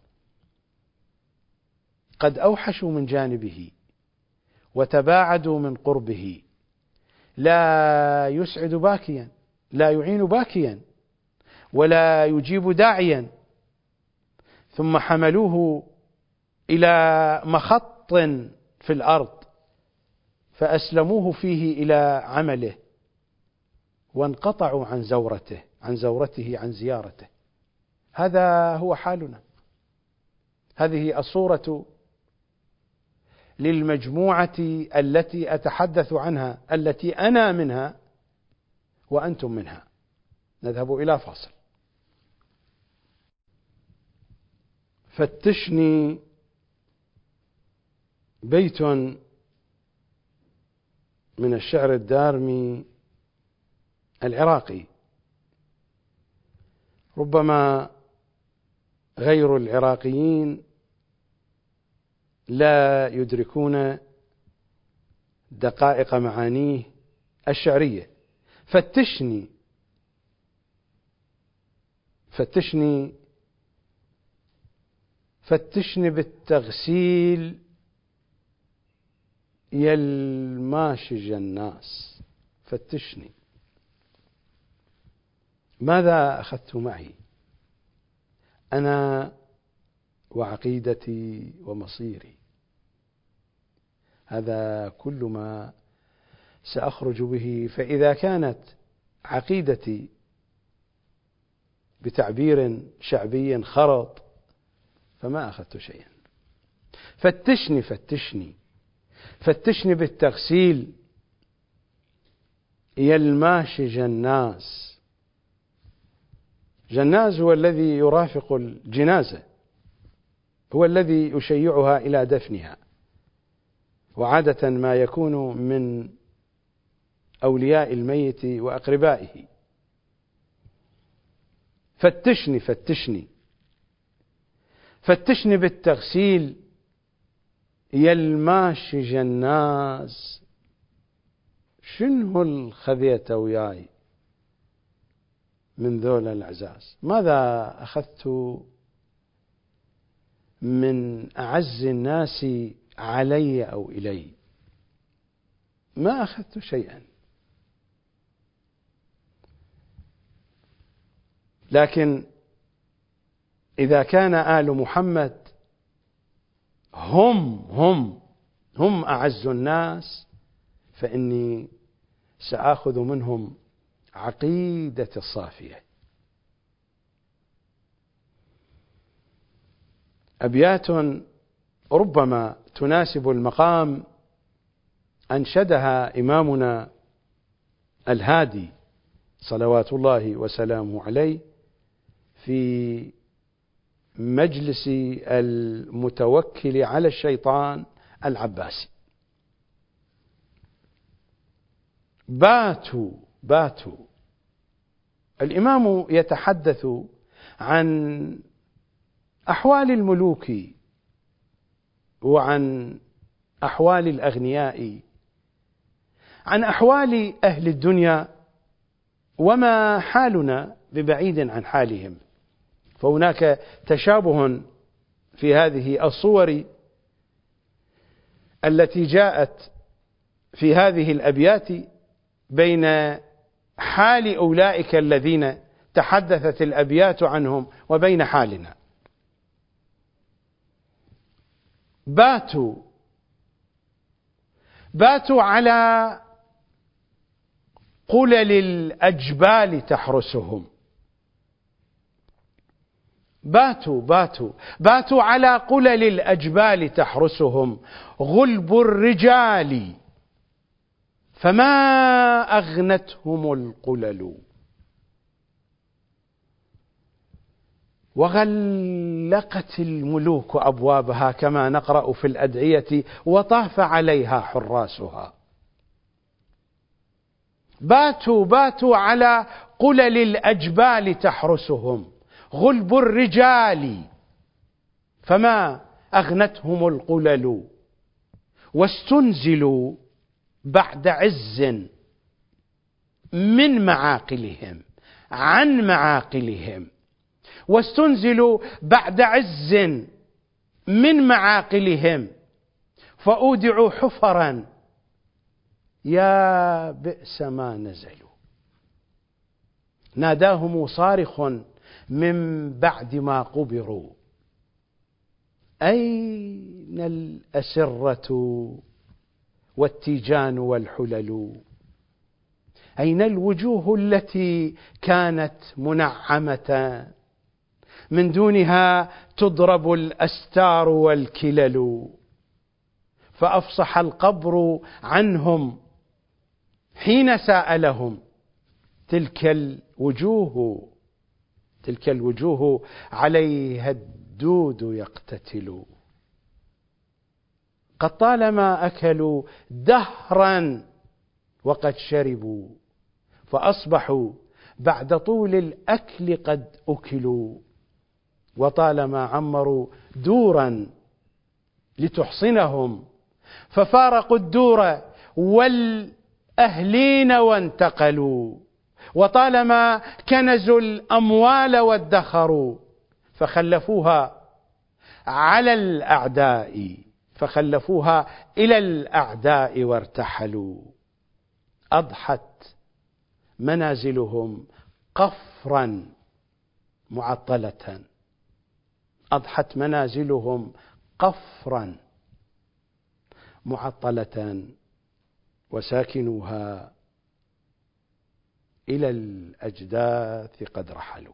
قد أوحشوا من جانبه وتباعدوا من قربه، لا يسعد باكيا، لا يعين باكيا، ولا يجيب داعيا. ثم حملوه إلى مخط في الأرض، فأسلموه فيه إلى عمله، وانقطعوا عن زورته عن زيارته. هذا هو حالنا. هذه الصورة للمجموعة التي أتحدث عنها، التي أنا منها وأنتم منها. نذهب إلى فاصل. فتشني بيت من الشعر الدارمي العراقي، ربما غير العراقيين لا يدركون دقائق معانيه الشعرية. فتشني فتشني فتشني بالتغسيل يلماشج الناس. فتشني، ماذا أخذت معي؟ أنا وعقيدتي ومصيري، هذا كل ما سأخرج به. فإذا كانت عقيدتي بتعبير شعبي خرط، فما أخذت شيئا. فتشني بالتغسيل يلماشج الناس. جناز هو الذي يرافق الجنازة، هو الذي يشيعها إلى دفنها، وعادة ما يكون من أولياء الميت وأقربائه. فتشني بالتغسيل يلماشج الناس. شنو الخذيت وياي من ذول الأعزاز؟ ماذا أخذت من أعز الناس علي أو إلي؟ ما أخذت شيئا. لكن إذا كان آل محمد هم أعز الناس، فإني سآخذ منهم عقيدة الصافية. أبيات ربما تناسب المقام أنشدها إمامنا الهادي صلوات الله وسلامه عليه في مجلس المتوكل على الشيطان العباسي. باتوا الإمام يتحدث عن أحوال الملوك وعن أحوال الأغنياء، عن أحوال أهل الدنيا، وما حالنا ببعيد عن حالهم، فهناك تشابه في هذه الصور التي جاءت في هذه الأبيات بين حال أولئك الذين تحدثت الأبيات عنهم وبين حالنا. باتوا على قلل الأجبال تحرسهم. باتوا على قلل الأجبال تحرسهم غلب الرجال فما أغنتهم القلل. وغلقت الملوك أبوابها كما نقرأ في الأدعية وطاف عليها حراسها. باتوا على قلل الأجبال تحرسهم غلب الرجال فما أغنتهم القلل. واستنزلوا بعد عز من معاقلهم عن معاقلهم. واستنزلوا بعد عز من معاقلهم فأودعوا حفرا يا بئس ما نزلوا. ناداهم صارخ من بعد ما قبروا أين الأسرة والتيجان والحلل؟ أين الوجوه التي كانت منعمة من دونها تضرب الأستار والكلل؟ فأفصح القبر عنهم حين سألهم تلك الوجوه عليها الدود يقتتل. قد طالما أكلوا دهرا وقد شربوا فأصبحوا بعد طول الأكل قد أكلوا. وطالما عمروا دورا لتحصنهم ففارقوا الدور والأهلين وانتقلوا. وطالما كنزوا الأموال وادخروا فخلفوها إلى الأعداء وارتحلوا. أضحت منازلهم قفرا معطلة. أضحت منازلهم قفرا معطلة وساكنوها إلى الأجداث قد رحلوا.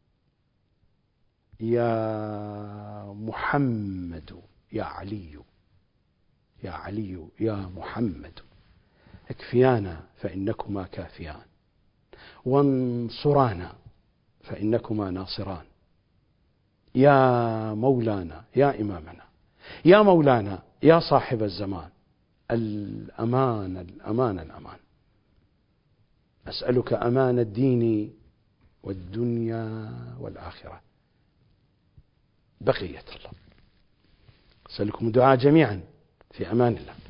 يا محمد يا علي يا محمد اكفيانا فإنكما كافيان وانصرانا فإنكما ناصران. يا مولانا يا إمامنا يا مولانا يا صاحب الزمان الأمان الأمان الأمان. أسألك أمان الدين والدنيا والآخرة. بقية الله. أسألكم الدعاء جميعا في أمان الله.